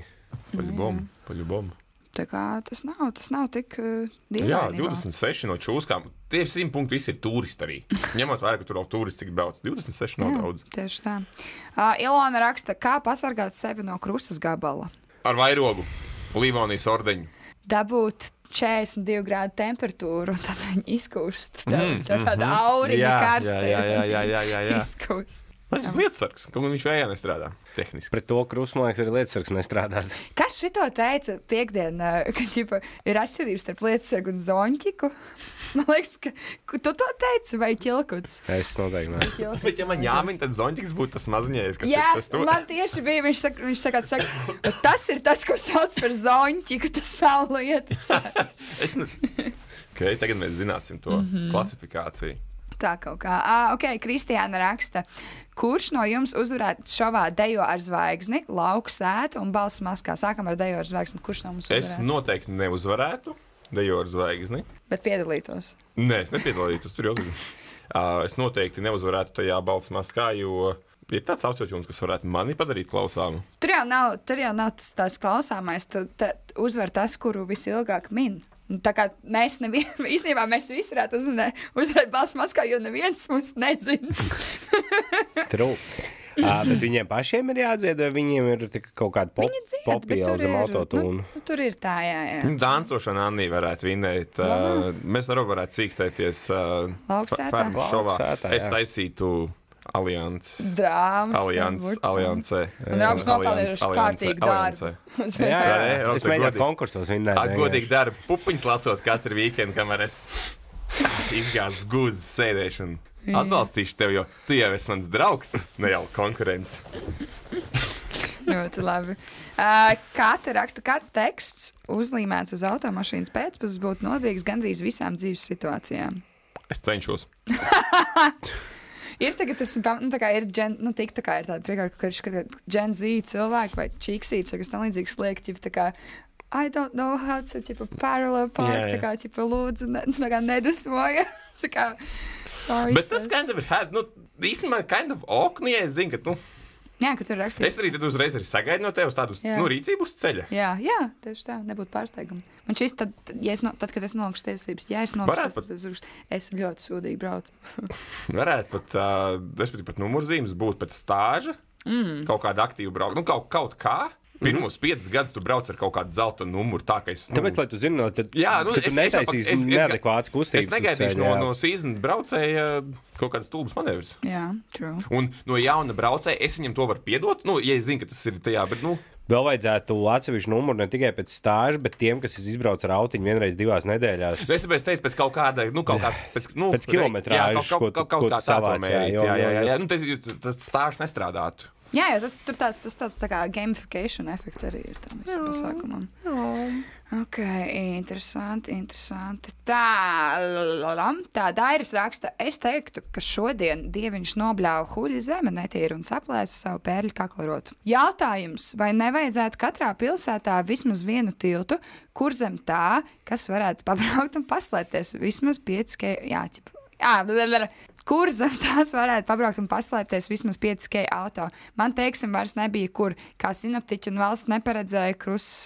D: Paļubom.
A: Tā kā tas nav tik dīvaini.
D: Jā, 26 no čūskām. Tieši 100 punkti visi ir turisti arī. Ņemot vērā, ka tur vēl turisti cik brauc. 26 nav daudz.
A: Tieši tā. Ilona raksta, kā pasargāt sevi no krustas gabala.
D: Ar vairogu, Livonijas ordeņu.
A: Dabūt 42 grādu temperatūru, tad viņi izkūst. Tāda auriņa karsta.
D: Jā.
A: Izkūst.
D: Tas ir lietasargs, ka viņš vējā nestrādā tehniski.
B: Pret to krustu, man liekas, arī lietasargs nestrādā.
A: Kas šito teica piekdienā, ka ir atšķirības starp lietasargu un zonķiku? Man liekas, ka tu to teici, vai ķilkuts?
B: Es noteikti ne.
D: Bet ja man jāmin, tad zonķiks būtu tas maziņais, kas
A: jā,
D: ir tas tur.
A: Man tieši bija, viņš saka, tas ir tas, ko sauc par zonķiku, tas nav lietasargs.
D: Ok, tagad mēs zināsim to klasifikāciju.
A: Tā kaut kā. Ok, Kristiāna raksta. Kurš no jums uzvarētu šovā Dejo ar zvaigzni, lauku sētu un balss maskā? Sākam ar Dejo ar zvaigzni. Kurš no mums uzvarētu?
D: Es noteikti neuzvarētu Dejo ar zvaigzni.
A: Bet piedalītos?
D: Nē, es nepiedalītos. Tur jau es noteikti neuzvarētu tajā balss maskā, jo ir tāds autotune, kas varētu mani padarīt klausāmu. Tur
A: jau nav tas klausāmais. Uzvar tas, kuru visilgāk min. Tā kā mēs īstenībā mēs visi varētu uzvarēt balss maskā, jo neviens mums nezina.
B: True. Bet viņiem pašiem ir jādzied, vai viņiem ir kaut kāda popiela zem autotūnu?
A: Tur ir tā, jā.
D: Dancošana Annī varētu vinēt. Mēs arī varētu cīkstēties Fermu šovā. Es taisītu Aliansē.
A: Un Rābs nopelnījuši kārtīgu darbu.
B: Es mēģinātu konkursos vinnēt.
D: Godīgi darbu. Pupiņas lasot katru weekendu, kamēr es izgāzu guzas sēdēšanu. Atbalstīšu tev, jo tu jau esi mans draugs, ne jau konkurents.
A: Ļoti labi. Kata raksta, kāds teksts uzlīmēts uz automašīnas pēcpusdienas būtu noderīgs gandrīz visām dzīves situācijām.
D: Es cenšos.
A: Ir tagad tas, tā kā ir tik tā kā ir tāda priekšā, ka Gen Z cilvēki vai cheeksīts vai kas tam līdzīgs liek, tā kā I don't know how to, parallel park, tā kā, lūdzu, nedusmojas, tā kā, sorry.
D: Bet tas kind of ir, īstenībā kind of ja es zinu, ka,
A: jā, ka tur rakstīts.
D: Es arī tad uzreiz sagaidu no tevis tādu rīcību uz ceļa.
A: Jā, tieši tā, nebūtu pārsteigumi. Man šis, tad, kad es nolakšu tiesības, es ļoti sūdīgi braucu.
D: Varētu pat numurzīmes būt pēc stāža, kaut kāda aktīva braukt, kaut kā. Pirmos 5 gadus tu brauc ar kaut kādu zelta numuru.
B: Tāpēc, lai tu zini, ka tu netaisīsi neadekvātas kustības.
D: Es negaidīšu no season braucēja kaut kādas stulbas manevras.
A: Jā, true.
D: Un no jauna braucēja es viņam to varu piedot, ja es zinu, ka tas ir tajā, bet,
B: Vēl vajadzētu atsevišķu numuru ne tikai pēc stāža, bet tiem, kas izbrauc ar autiņu vienreiz 2 nedēļās.
D: Es teicu, pēc kaut kāda,
B: pēc kilometrāžas,
D: ko tu savāc. Jā. Tas stāžs nestrādātu.
A: Jā, jo tur tāds tā kā gamification efekts arī ir tam visam pasākumam. Ok, interesanti. Tā Dairis raksta, es teiktu, ka šodien dieviņš nobļāva huļa zeme netīru un saplēsa savu pērļu kaklarotu. Jautājums, vai nevajadzētu katrā pilsētā vismaz vienu tiltu, kur zem tā, kas varētu pabraukt un paslēpties vismaz 5K, kur zem tās varētu pabraukt un paslēpties vismaz 5K auto. Man, teiksim, vairs nebija kur, kā sinoptiķi un valsts neparedzēja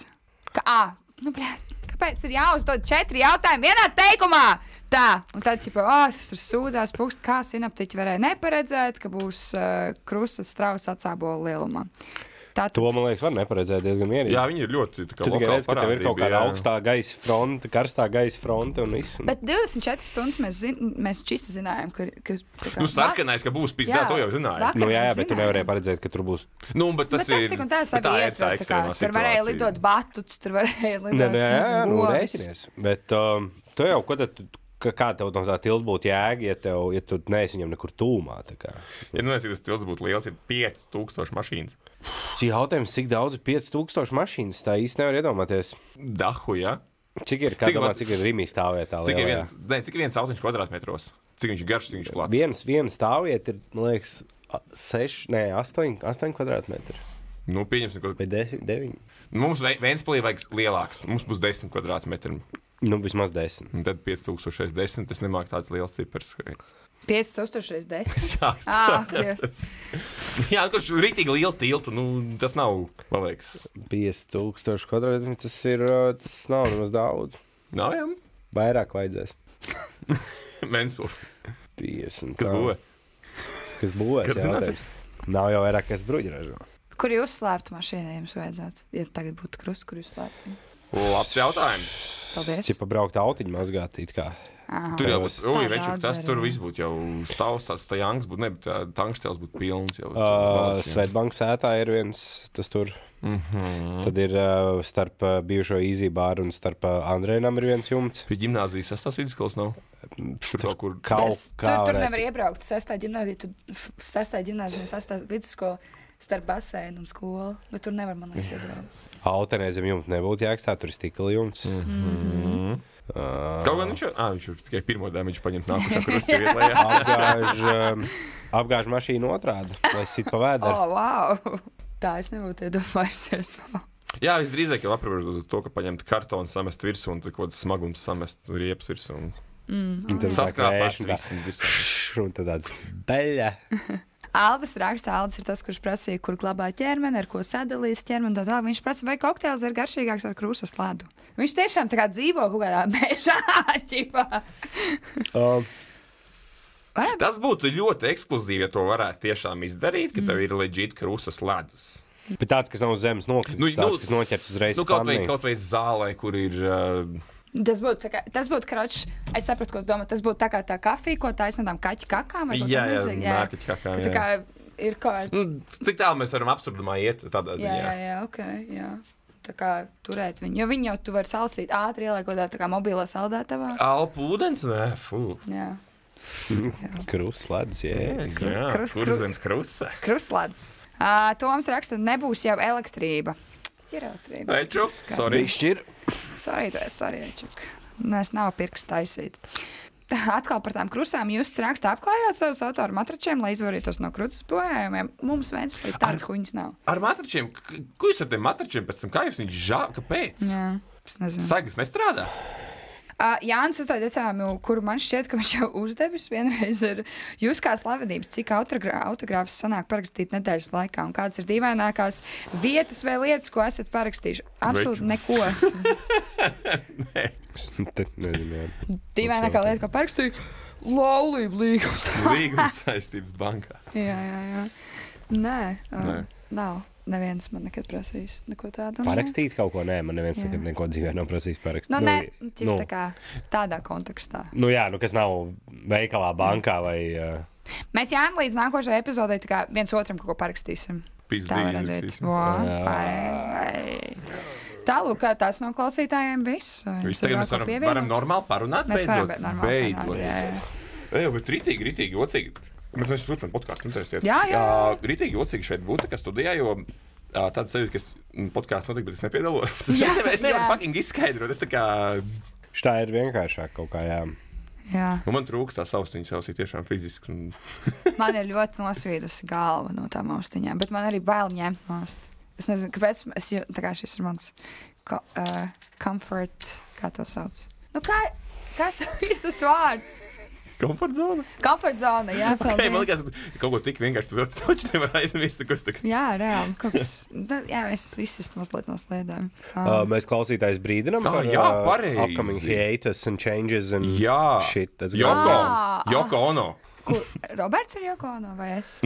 A: kāpēc ir jāuzdod 4 jautājumi vienā teikumā? Tā, un tad, tas tur sūdzās pukst, kā sinoptiķi varēja neparedzēt, ka būs krusas strausa atsābola lielumā. Tātad...
B: To, man liekas, var neparedzēt diezgan mierīgi.
D: Jā, viņi ir ļoti
B: tu tikai redz, ka tev ir kaut kāda augstā gaisa fronte, karstā gaisa fronte un viss.
A: Bet 24 stundas mēs čisti zinājām, ka
D: sarkanais, ka būs pizdā, to jau zinājām.
B: Jā, bet tu nevarēji paredzēt, ka tur būs...
A: Bet tas tik un tā savi ietver, tur varēja lidot batuts, tur varēja lidot
B: rēķinies. Bet tu jau, kā tev no tā tilta būtu jēga, ja tu neesi viņam nekur tūmā?
D: Ja tas tilts būtu liels, ir 5000 mašīnas.
B: Jautājums, cik daudz ir 5000 mašīnas? Tā īsti nevar iedomāties.
D: Dahu, jā?
B: Cik ir Rimī stāvvietā?
D: Cik ir viens autiņš kvadrātmetros? Cik viņš ir garš, cik viņš ir plats?
B: Viena stāvvieta ir, man liekas, 8 kvadrātmetri.
D: Pieņemsim, ka...
B: Vai 9?
D: Mums Ventspilī vajag lielāks. Mums būs 10 kvadrātmetri.
B: Vismaz 10.
D: Un tad 5010, tas nemāk tāds liels cipars.
A: 5010?
D: Jā, kurš ir rītīgi liela tiltu, tas nav, man liekas.
B: 5000 kvadrātmetri, tas nav nemaz daudz.
D: Nav, jā?
B: Vairāk vajadzēs.
D: Ventspils.
B: 50.
D: Kas būvēs,
B: jautājums. Nav jau vairāk, kas bruģiražo.
A: Kur jūs slēptu mašīnā, jums vajadzētu? Ja tagad būtu krusts, kur jūs slēptu?
D: Labs jautājums.
A: Paldies.
B: Cipa braukt autiņu mazgāt, it kā.
D: Tur jau būs, tas tur viss būtu jau stāvs, tās janks būtu, ne, bet tankštēls būtu pilns jau.
B: Svetbankas ētā ir viens, tas tur. Tad ir starp bijušo Easy Bar un starp Andrejnam ir viens jumts.
D: Pie ģimnāzijas 6. vidusskolas nav?
A: Tur nevar iebraukt. 6. ģimnāzija, 6. vidusskola starp baseinu un skolu, bet tur nevar, man liekas, iebraukt.
B: Autenē zem jumta nebūtu jākstā, tur ir stikla jumts.
D: Kaut gan viņš jau tikai pirmo dēmu viņš paņemt nākušā, kur tas ir vietlējā.
B: Apgāž mašīnu otrādi, lai sit pa vēderu.
A: Wow! Tā es nebūtu iedomājusies.
D: Jā, visdrīzāk jau aprobežot to, ka paņemt kartonu, samest virsū un kaut kāds smagums samest riepas virsū. Saskrāpāt visu.
B: Un tad tāds beļa.
A: Aldis raksta, Aldis ir tas, kurš prasīja, kur glabāja ķermeni, ar ko sadalīt ķermeni. Viņš prasa, vai kokteils ir garšīgāks ar krūsas ledu. Viņš tiešām tā kā dzīvo kaut kādā mežā.
D: Tas būtu ļoti ekskluzīvi, ja to varētu tiešām izdarīt, ka tev ir legit krūsas ledus.
B: Bet tāds, kas nav uz zemes nokritis, tāds, kas noķerts uzreiz spannī.
D: Kaut vai zālē, kur ir...
A: Tas būtu kračs. Es sapratu, ko tu domā. Tas būtu tā kā tā kafija, ko taisa no tām kaķu kakām.
D: Jā, mērkaķu kakām.
A: Tā kā ir kaut kā...
D: Cik tālu mēs varam absurdumā iet tādā ziņā?
A: Jā, ok, jā. Tā kā turēt viņu. Jo viņu jau tu vari salsīt ātri, ieliekot tā kā mobilā saldētavā.
D: Alpu ūdens? Nē,
A: Jā.
B: Krusledus, jā.
D: Kurzems krusa?
A: Krusledus. Toms raksta, nebūs jau elektrība. Ir elektrība.
D: Ečuk, sorry.
A: Sorry, Ečuk. Es nav pirks taisīt. Atkal par tām krusām jūs rakstā apklājāt savus auto ar matračiem, lai izvarītos no krustas bojājumiem. Mums Ventspilī tāds huņas nav.
D: Ar matračiem? Ko jūs ar tiem matračiem pēc tam? Kā jūs viņš žāv? Kāpēc?
A: Jā, es nezinu.
D: Sagas nestrādā?
A: Jānis uzdod jautājumu, kuru man šķiet, ka viņš jau uzdevis vienreiz ir. Jūs kā slavenības, cik autogrāfus sanāk parakstīt nedēļas laikā? Un kādas ir dīvainākās vietas vai lietas, ko esat parakstījuši? Absolūti neko. Dīvainākā lieta, ko parakstīju? Laulību līgums.
D: Līgums saistības bankā.
A: Jā. Nē. Nav. Neviens man nekad prasījis neko tādu.
B: Parakstīt kaut ko? Nē, man neviens nekad neko dzīvē nav prasījis parakstīt.
A: Tā kā tādā kontekstā.
B: Kas nav veikalā, bankā vai...
A: Mēs Jāni līdz nākošajai epizodei tā kā viens otram kaut ko parakstīsim. Tā var redzēt. Tālūk, kā tās no klausītājiem viss.
D: Tagad mēs varam normāli parunāt?
A: Mēs varam normāli
D: parunāt. Bet rītīgi, jocīgi. Bet mēs turpinām podkāstu.
A: Jā.
D: Rītīgi jocīgi šeit būt, kā studijā, jo tāds sajūta, ka podkāsts notiek, bet es nepiedalos.
A: Jā,
D: es nevaru fucking izskaidrot. Es tā kā...
B: Šitā ir vienkāršāk kaut kā, jā.
A: Jā.
D: Man trūkst tā austiņas ausī tiešām fiziski.
A: Man ir ļoti nosvīdusi galva no tām austiņām, bet man arī bail ņemt nost. Es nezinu, kāpēc, tā kā šis ir mans comfort, kā to sauc. Nu, kā ir tas vārds?
D: Komfortzona?
A: Komfortzona, jā, paldies.
D: Okay, man liekas, kaut ko tik vienkārši, tu taču nevar aizmirst, kas tagad.
A: Jā, reāli, kaut kas, jā, mēs visi mazliet noslēdām.
B: Mēs klausītājs brīdinām par upcoming hiatus and changes and shit.
D: Yoko Ono.
A: Roberts ir Yoko Ono vai es?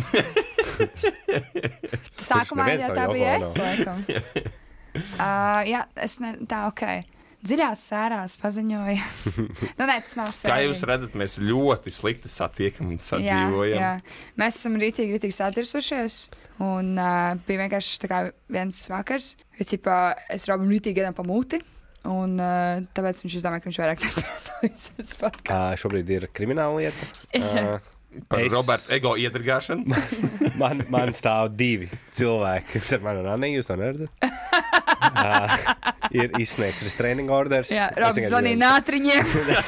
A: Sākumā jau tā bija es, laikam. Jā, tā, okei. Dziļās sērās paziņoja. Tas nav sērīgi.
D: Kā jūs redzat, mēs ļoti slikti satiekam un sadzīvojam.
A: Jā. Mēs esam rītīgi sadirsušies. Un bija vienkārši tā kā viens vakars, jo es Robam rītīgi iedam pa muti. Un tāpēc viņš izdomāja, ka viņš vairāk nepiedalīsies podkāstā.
B: Šobrīd ir krimināla lieta.
D: Par Roberta ego iedragāšanu.
B: man stāv 2 cilvēki, kas ar mani un Anni, jūs to neredzat? Ir izsniegts restraining orders.
A: Jā, Robs zvanīja nātriņiem.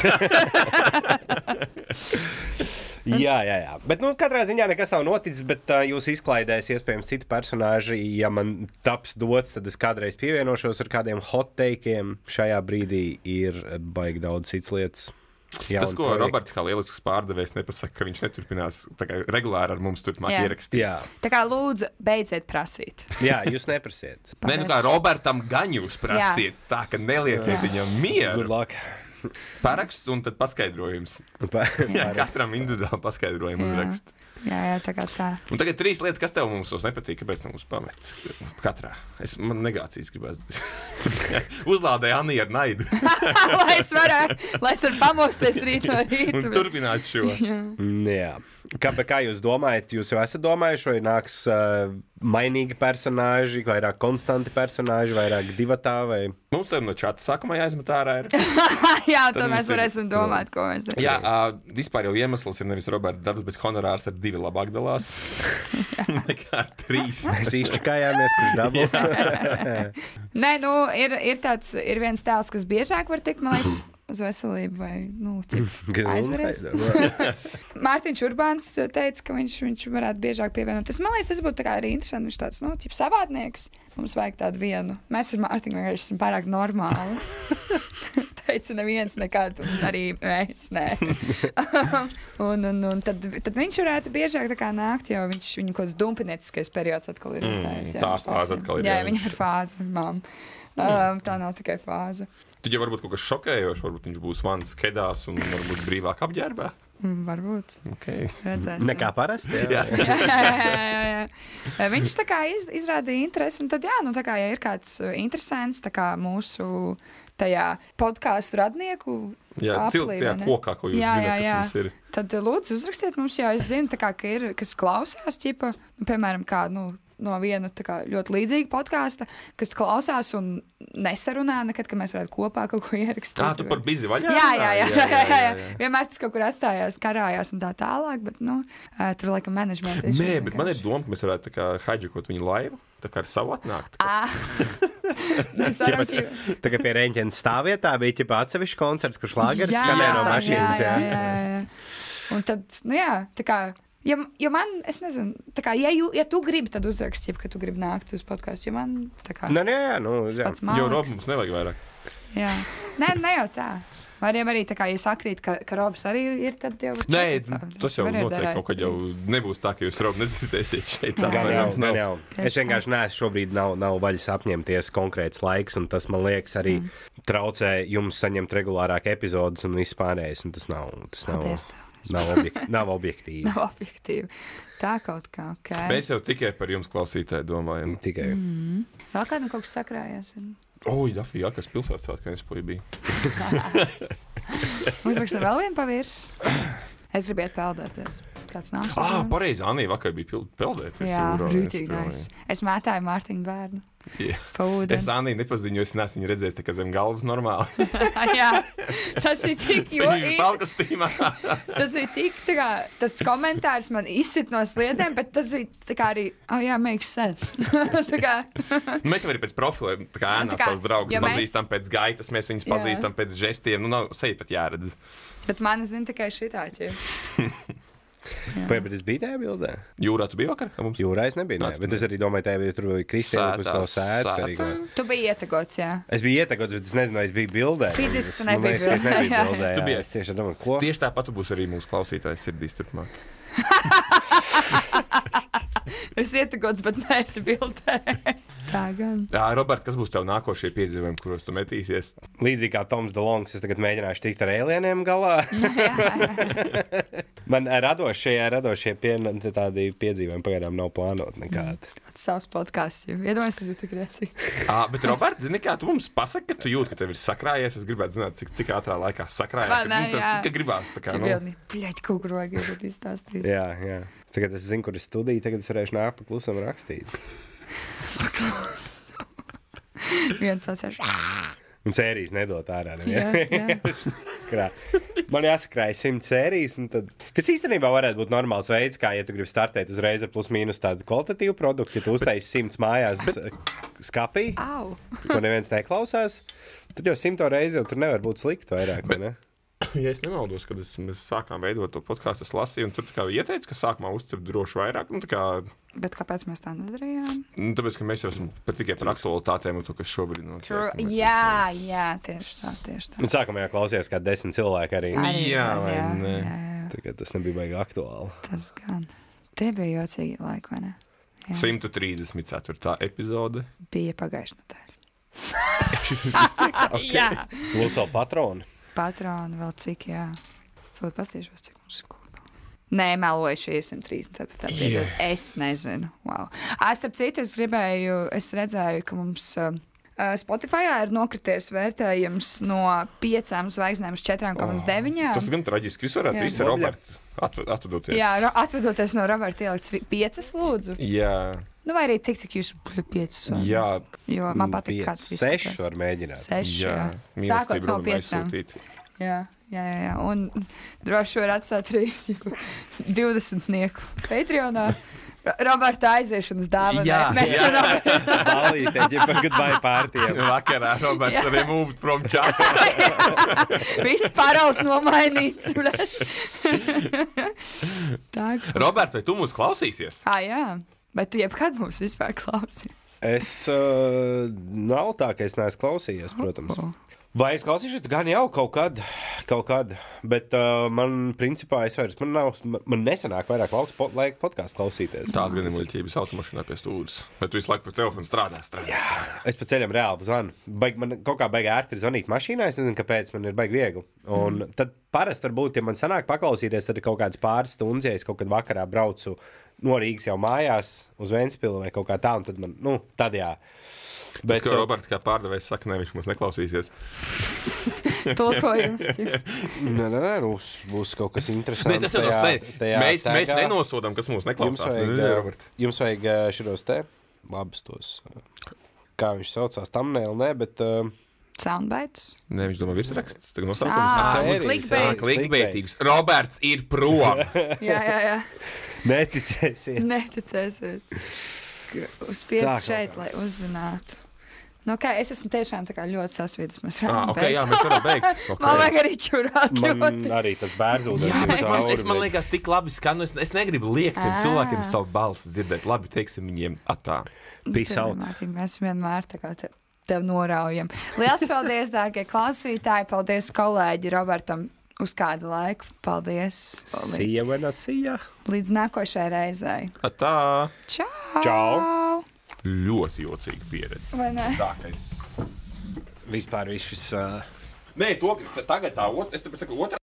B: Jā. Bet, katrā ziņā nekas nav noticis, bet jūs izklaidēs iespējams citi personāži. Ja man taps dots, tad es kādreiz pievienošos ar kādiem hot takeiem. Šajā brīdī ir baigi daudz citas lietas.
D: Tas, ko Roberts kā lielisks pārdevējs nepasaka, ka viņš neturpinās regulāri ar mums turpmāk ierakstīt.
B: Jā.
A: Tā kā lūdzu, beidziet prasīt.
B: Jā, jūs neprasiet.
D: Nē, kā Robertam gan jūs prasiet, tā ka nelieciet viņam mieru.
B: Good luck.
D: Paraksts un tad paskaidrojums. Katram individuāli paskaidrojumu uzrakst.
A: Jā, tā kā tā.
D: Un tagad 3 lietas, kas tev mums nepatīk, kāpēc mums pamet. Katrā. Man negācijas gribās. Uzlādēju Anni ar naidu.
A: lai es varu pamosties rīt no rīta.
D: Un turpināt šo.
B: Jā. Kā jūs domājat? Jūs jau esat domājuši, vai nāks mainīgi personāži, vairāk konstanti personāži, vairāk divatā? Vai...
D: Mums tev no čata sākumā jāizmet ārā.
A: Jā, tad mēs varēsim domāt, ko mēs darām.
D: Jā, vispār jau iemesls ir nevis Roberta darbs, bet honorārs ar 2 labāk dalās. Nekā ar 3.
B: Mēs izčakājāmies, kurš dabū.
A: Nē, ir viens tēls, kas biežāk var tikt, man liekas, uz veselību vai, aizveries. Mārtiņš Urbāns teica, ka viņš varētu biežāk pievienoties. Man liekas, tas būtu tā kā arī interesanti. Viņš tāds, savādnieks. Mums vajag tādu vienu. Mēs ar Mārtiņu vienkārši esam pārāk normāli. Teica neviens nekad, un arī mēs, nē. un tad viņš varētu biežāk tā kā nākt, jo viņam kaut kāds dumpinieckais periods atkal ir iestājies.
D: Tā fāze atkal ir.
A: Jā, viņa ir fāze, mam. Tā nav tikai fāze.
D: Tad jau varbūt kaut kas šokējošs, varbūt viņš būs vans kedās un varbūt brīvāk apģērbā.
A: Varbūt.
D: Okay.
A: Redzēsim.
B: Nekā parasti.
A: Jā. Viņš tā kā izrādīja interesi, un tad tā kā, ja ir kāds interesants, tā kā mūsu tajā podkāstu radnieku
D: kokā, ko jūs zināt, kas mums ir.
A: Tad lūdzu uzrakstiet mums, jo es zinu, tā kā, ka ir, kas klausās, piemēram, kā, no viena kā, ļoti līdzīga podkāsta, kas klausās un nesarunā nekad, ka mēs varētu kopā kaut ko ierakstīt.
D: Tu par bizi vaļā?
A: Jā. Vienmēr tas kaut kur atstājās, karājās un tā tālāk, bet, tur laikam menedžmenti.
D: Nē, bet man ir doma, ka mēs varētu tā kā haidžekot viņu laivu, tā kā ar savu atnākt.
B: Tā kā pie Reņķenes stāvvietā bija atsevišķi koncerts, kurš šlāgeris skanēja no mašīnas. Jā.
A: Un tad, tā kā, jo man, es nezinu, tā kā, ja tu gribi, tad uzrakst, ka tu gribi nākt uz podkāstu, jo man, tā kā, pats māliks.
D: Jo Rob mums nevajag vairāk.
A: Jā. Nē, jau tā. Variem arī, tā kā, ja sakrīt, ka Robs arī ir, tad jau var
D: četri. Nē, tas jau noteikti kaut kad jau nebūs tā, ka jūs Robu nedzirdēsiet šeit.
B: Nav. Es vienkārši neesmu šobrīd nav vaļas apņemties konkrēts laiks, un tas, man liekas, arī traucē jums saņemt regulārāk epizodes un viss pārējais, un tas nav objektīvi.
A: Nav objektīvi. Tā kaut kā, ok.
D: Mēs jau tikai par jums klausītāji domājam.
B: Tikai.
A: Vēl kādam kaut kas sakrājās?
D: Dafī, kas pilsētas svētku Nespoj bija.
A: Uzrakstam vēl vienu pavirs. Es gribu iet peldēties. Tāds nāks.
D: Pareizi, Anī vakar bija peldēties.
A: Jā, rītīgi nice. Es mētāju Mārtiņu bērnu. Pa ūdeni.
D: Es Anniju nepaziņu, es neesmu viņu redzējis tā kā zem galvas normāli.
A: Jā, tas ir tik
D: Viņa palkastīmā.
A: Tas bija tik, tā kā, tas komentārs man izsit no sliedēm, bet tas bija tā kā arī, makes sense. Tā kā.
D: Mēs jau arī pēc profiliem, tā kā ēnā savus draugus pazīstam pēc gaitas, mēs viņus pazīstam pēc žestiem, nu nav seja pat jāredz.
A: Bet mani zina tikai šitāds, jau.
B: Bet es biju tajā bildē.
D: Jūrā tu biji vakar?
B: Jūrā es nebiju, bet es arī domāju, tev tur bija Kristīna, kas nav sēdz.
A: Tu biji ietegots, jā.
B: Es biju ietegots, bet es nezinu, vai es biju bildē.
A: Fiziski tu nebija bildē.
B: Es nebiju bildē,
D: Tu biji.
B: es tieši domāju, ko?
D: Tieši tāpat tu būsi arī mūsu klausītājs sirdīs turpmāk.
A: Es ietegots, bet neesi bildē. Tā gan.
D: Jā, Robert, kas būs tev nākošie piedzīvojumi, kuros tu metīsies?
B: Līdzīgi kā Toms DeLongs, es tagad mēģināšu tikt ar alieniem galā. Man radošie tādi piedzīvojumi pagaidām nav plānoti nekādi.
A: Savs podkāsts jau. Iedomājies, tas bija tik rēcīgi.
D: Bet, Robert, zini, kā tu mums pasaki, ka tu jūti, ka tev ir sakrājies? Es gribētu zināt, cik ātrā laikā sakrājies. Ka gribās tā kā,
A: Pļaļ, kaut kur vajag iet izstāstīt.
B: Jā. Tagad es zinu, kur es studiju, tagad es varēšu nākt pa klusam rakstīt.
A: Viens vecāks.
B: Un sērijas nedot ārā.
A: Jā.
B: Man jāsakrāja 100 sērijas. Kas īstenībā varētu būt normāls veids, kā, ja tu gribi startēt uzreiz ar plus mīnus tādu kvalitatīvu produktu, ja tu uztaisi 100 mājās skapī, ko neviens neklausās, tad jau 100 reizi jau tur nevar būt slikti vairāk, vai ne?
D: Ja es nemaldos, kad mēs sākām veidot to podkāstu, es lasīju, un tur ieteica, ka sākumā uzcep droši vairāk.
A: Bet kāpēc mēs tā nedarījām?
D: Tāpēc, ka mēs jau esam tikai par aktualitātēm un to, kas šobrīd notiek.
A: Jā, tieši tā.
B: Un sākumā klausījās kā 10 cilvēki arī.
D: Jā.
B: Tagad tas nebija baigi aktuāli.
A: Tas gan. Tie bija jocīgi laiki, vai ne? Jā.
D: 134. epizode.
A: Bija pagājuši nedēļa.
B: Okay.
A: Jā.
B: Plus vēl patroni.
A: Patroni vēl cik, jā. Cilvēki pastīšos, cik mums ir kopā. Nē, meloju, šī ir 134. Es nezinu. Wow. Starp citu, es redzēju, ka mums Spotify ir nokrities vērtējums no 5 zvaigznēm uz 4,9.
D: Tas gan traģiski. Jūs varētu visi Roberts atvedoties.
A: Jā, atvedoties no Roberta ielikt 5 lūdzu.
D: Jā.
A: Nu, vai arī tik, cik jūs 5.
D: Jā.
A: Jo man patīk, kāds izskatās.
B: 6 var mēģināt.
A: 6, jā. Sākot no 5. Jā. Un droši var atstāt arī 20 Patreonā. Roberta aiziešanas dāvana.
D: Jā.
B: Balīte, goodbye pārtiem.
D: Vakarā Roberts arī moved from chat.
A: Viss parauls nomainīts.
D: Robert, vai tu mūs klausīsies?
A: Jā. Vai tu jebkad mūs vispār klausies?
B: Es nav tā, ka es neesmu klausījies, protams. Vai es klausīšos? Gan jau kaut kad, bet man principā man nesanāk vairāk laika podkāstu klausīties.
D: Tās gan ir muļķības automašīnā pie stūras, bet tu visu laiku par telefonu strādā.
B: Es pa ceļam reāli zvanu. Man kaut kā baigi ērti ir zvanīt mašīnā, es nezinu, kāpēc man ir baigi viegli. Un tad parasti varbūt, ja man sanāk paklausīties, tad ir kaut kāds pāris stundas, ja es kaut kad vakarā braucu no Rīgas jau mājās uz Ventspilu vai kaut kā tā, un tad man, tad jā.
D: Bet, tas, ko Roberts kā pārdevējs saka, ne, viņš mums neklausīsies.
A: Tulkojums.
B: Nē, būs kaut kas interesants.
D: Mēs nenosodām, kas mūs neklausās.
B: Jums vajag šitos te labus tos, kā viņš saucās, thumbnail, ne, bet...
A: Soundbites?
D: Nē, viņš domā virsraksts. Tagad nosaukums. Klikbeitīgs. Roberts ir prom.
A: Jā.
B: Neticēsiet.
A: Uz 5 šeit, lai uzzinātu. Es esmu tiešām tā kā ļoti sasvīdus. Mēs
D: varam beigt.
A: Man vajag arī čurāt ļoti.
B: Man arī tas bērzūdens.
D: Man liekas tik labi skanu. Es negribu liekt tiem cilvēkiem savu balsi dzirdēt. Labi, teiksim viņiem atā.
B: Peace out.
A: Mēs vienmēr tā kā tev noraujam. Liels paldies, dārgie klausītāji. Paldies kolēģi Robertam uz kādu laiku. Paldies.
B: Sija.
A: Līdz nākošai reizei.
D: Atā.
A: Čau.
D: Ļoti jocīga pieredze.
A: Vai ne?
D: Tā, ka es...
B: Vispār viss šis...
D: Nē, tagad tā, es te saku, otrā.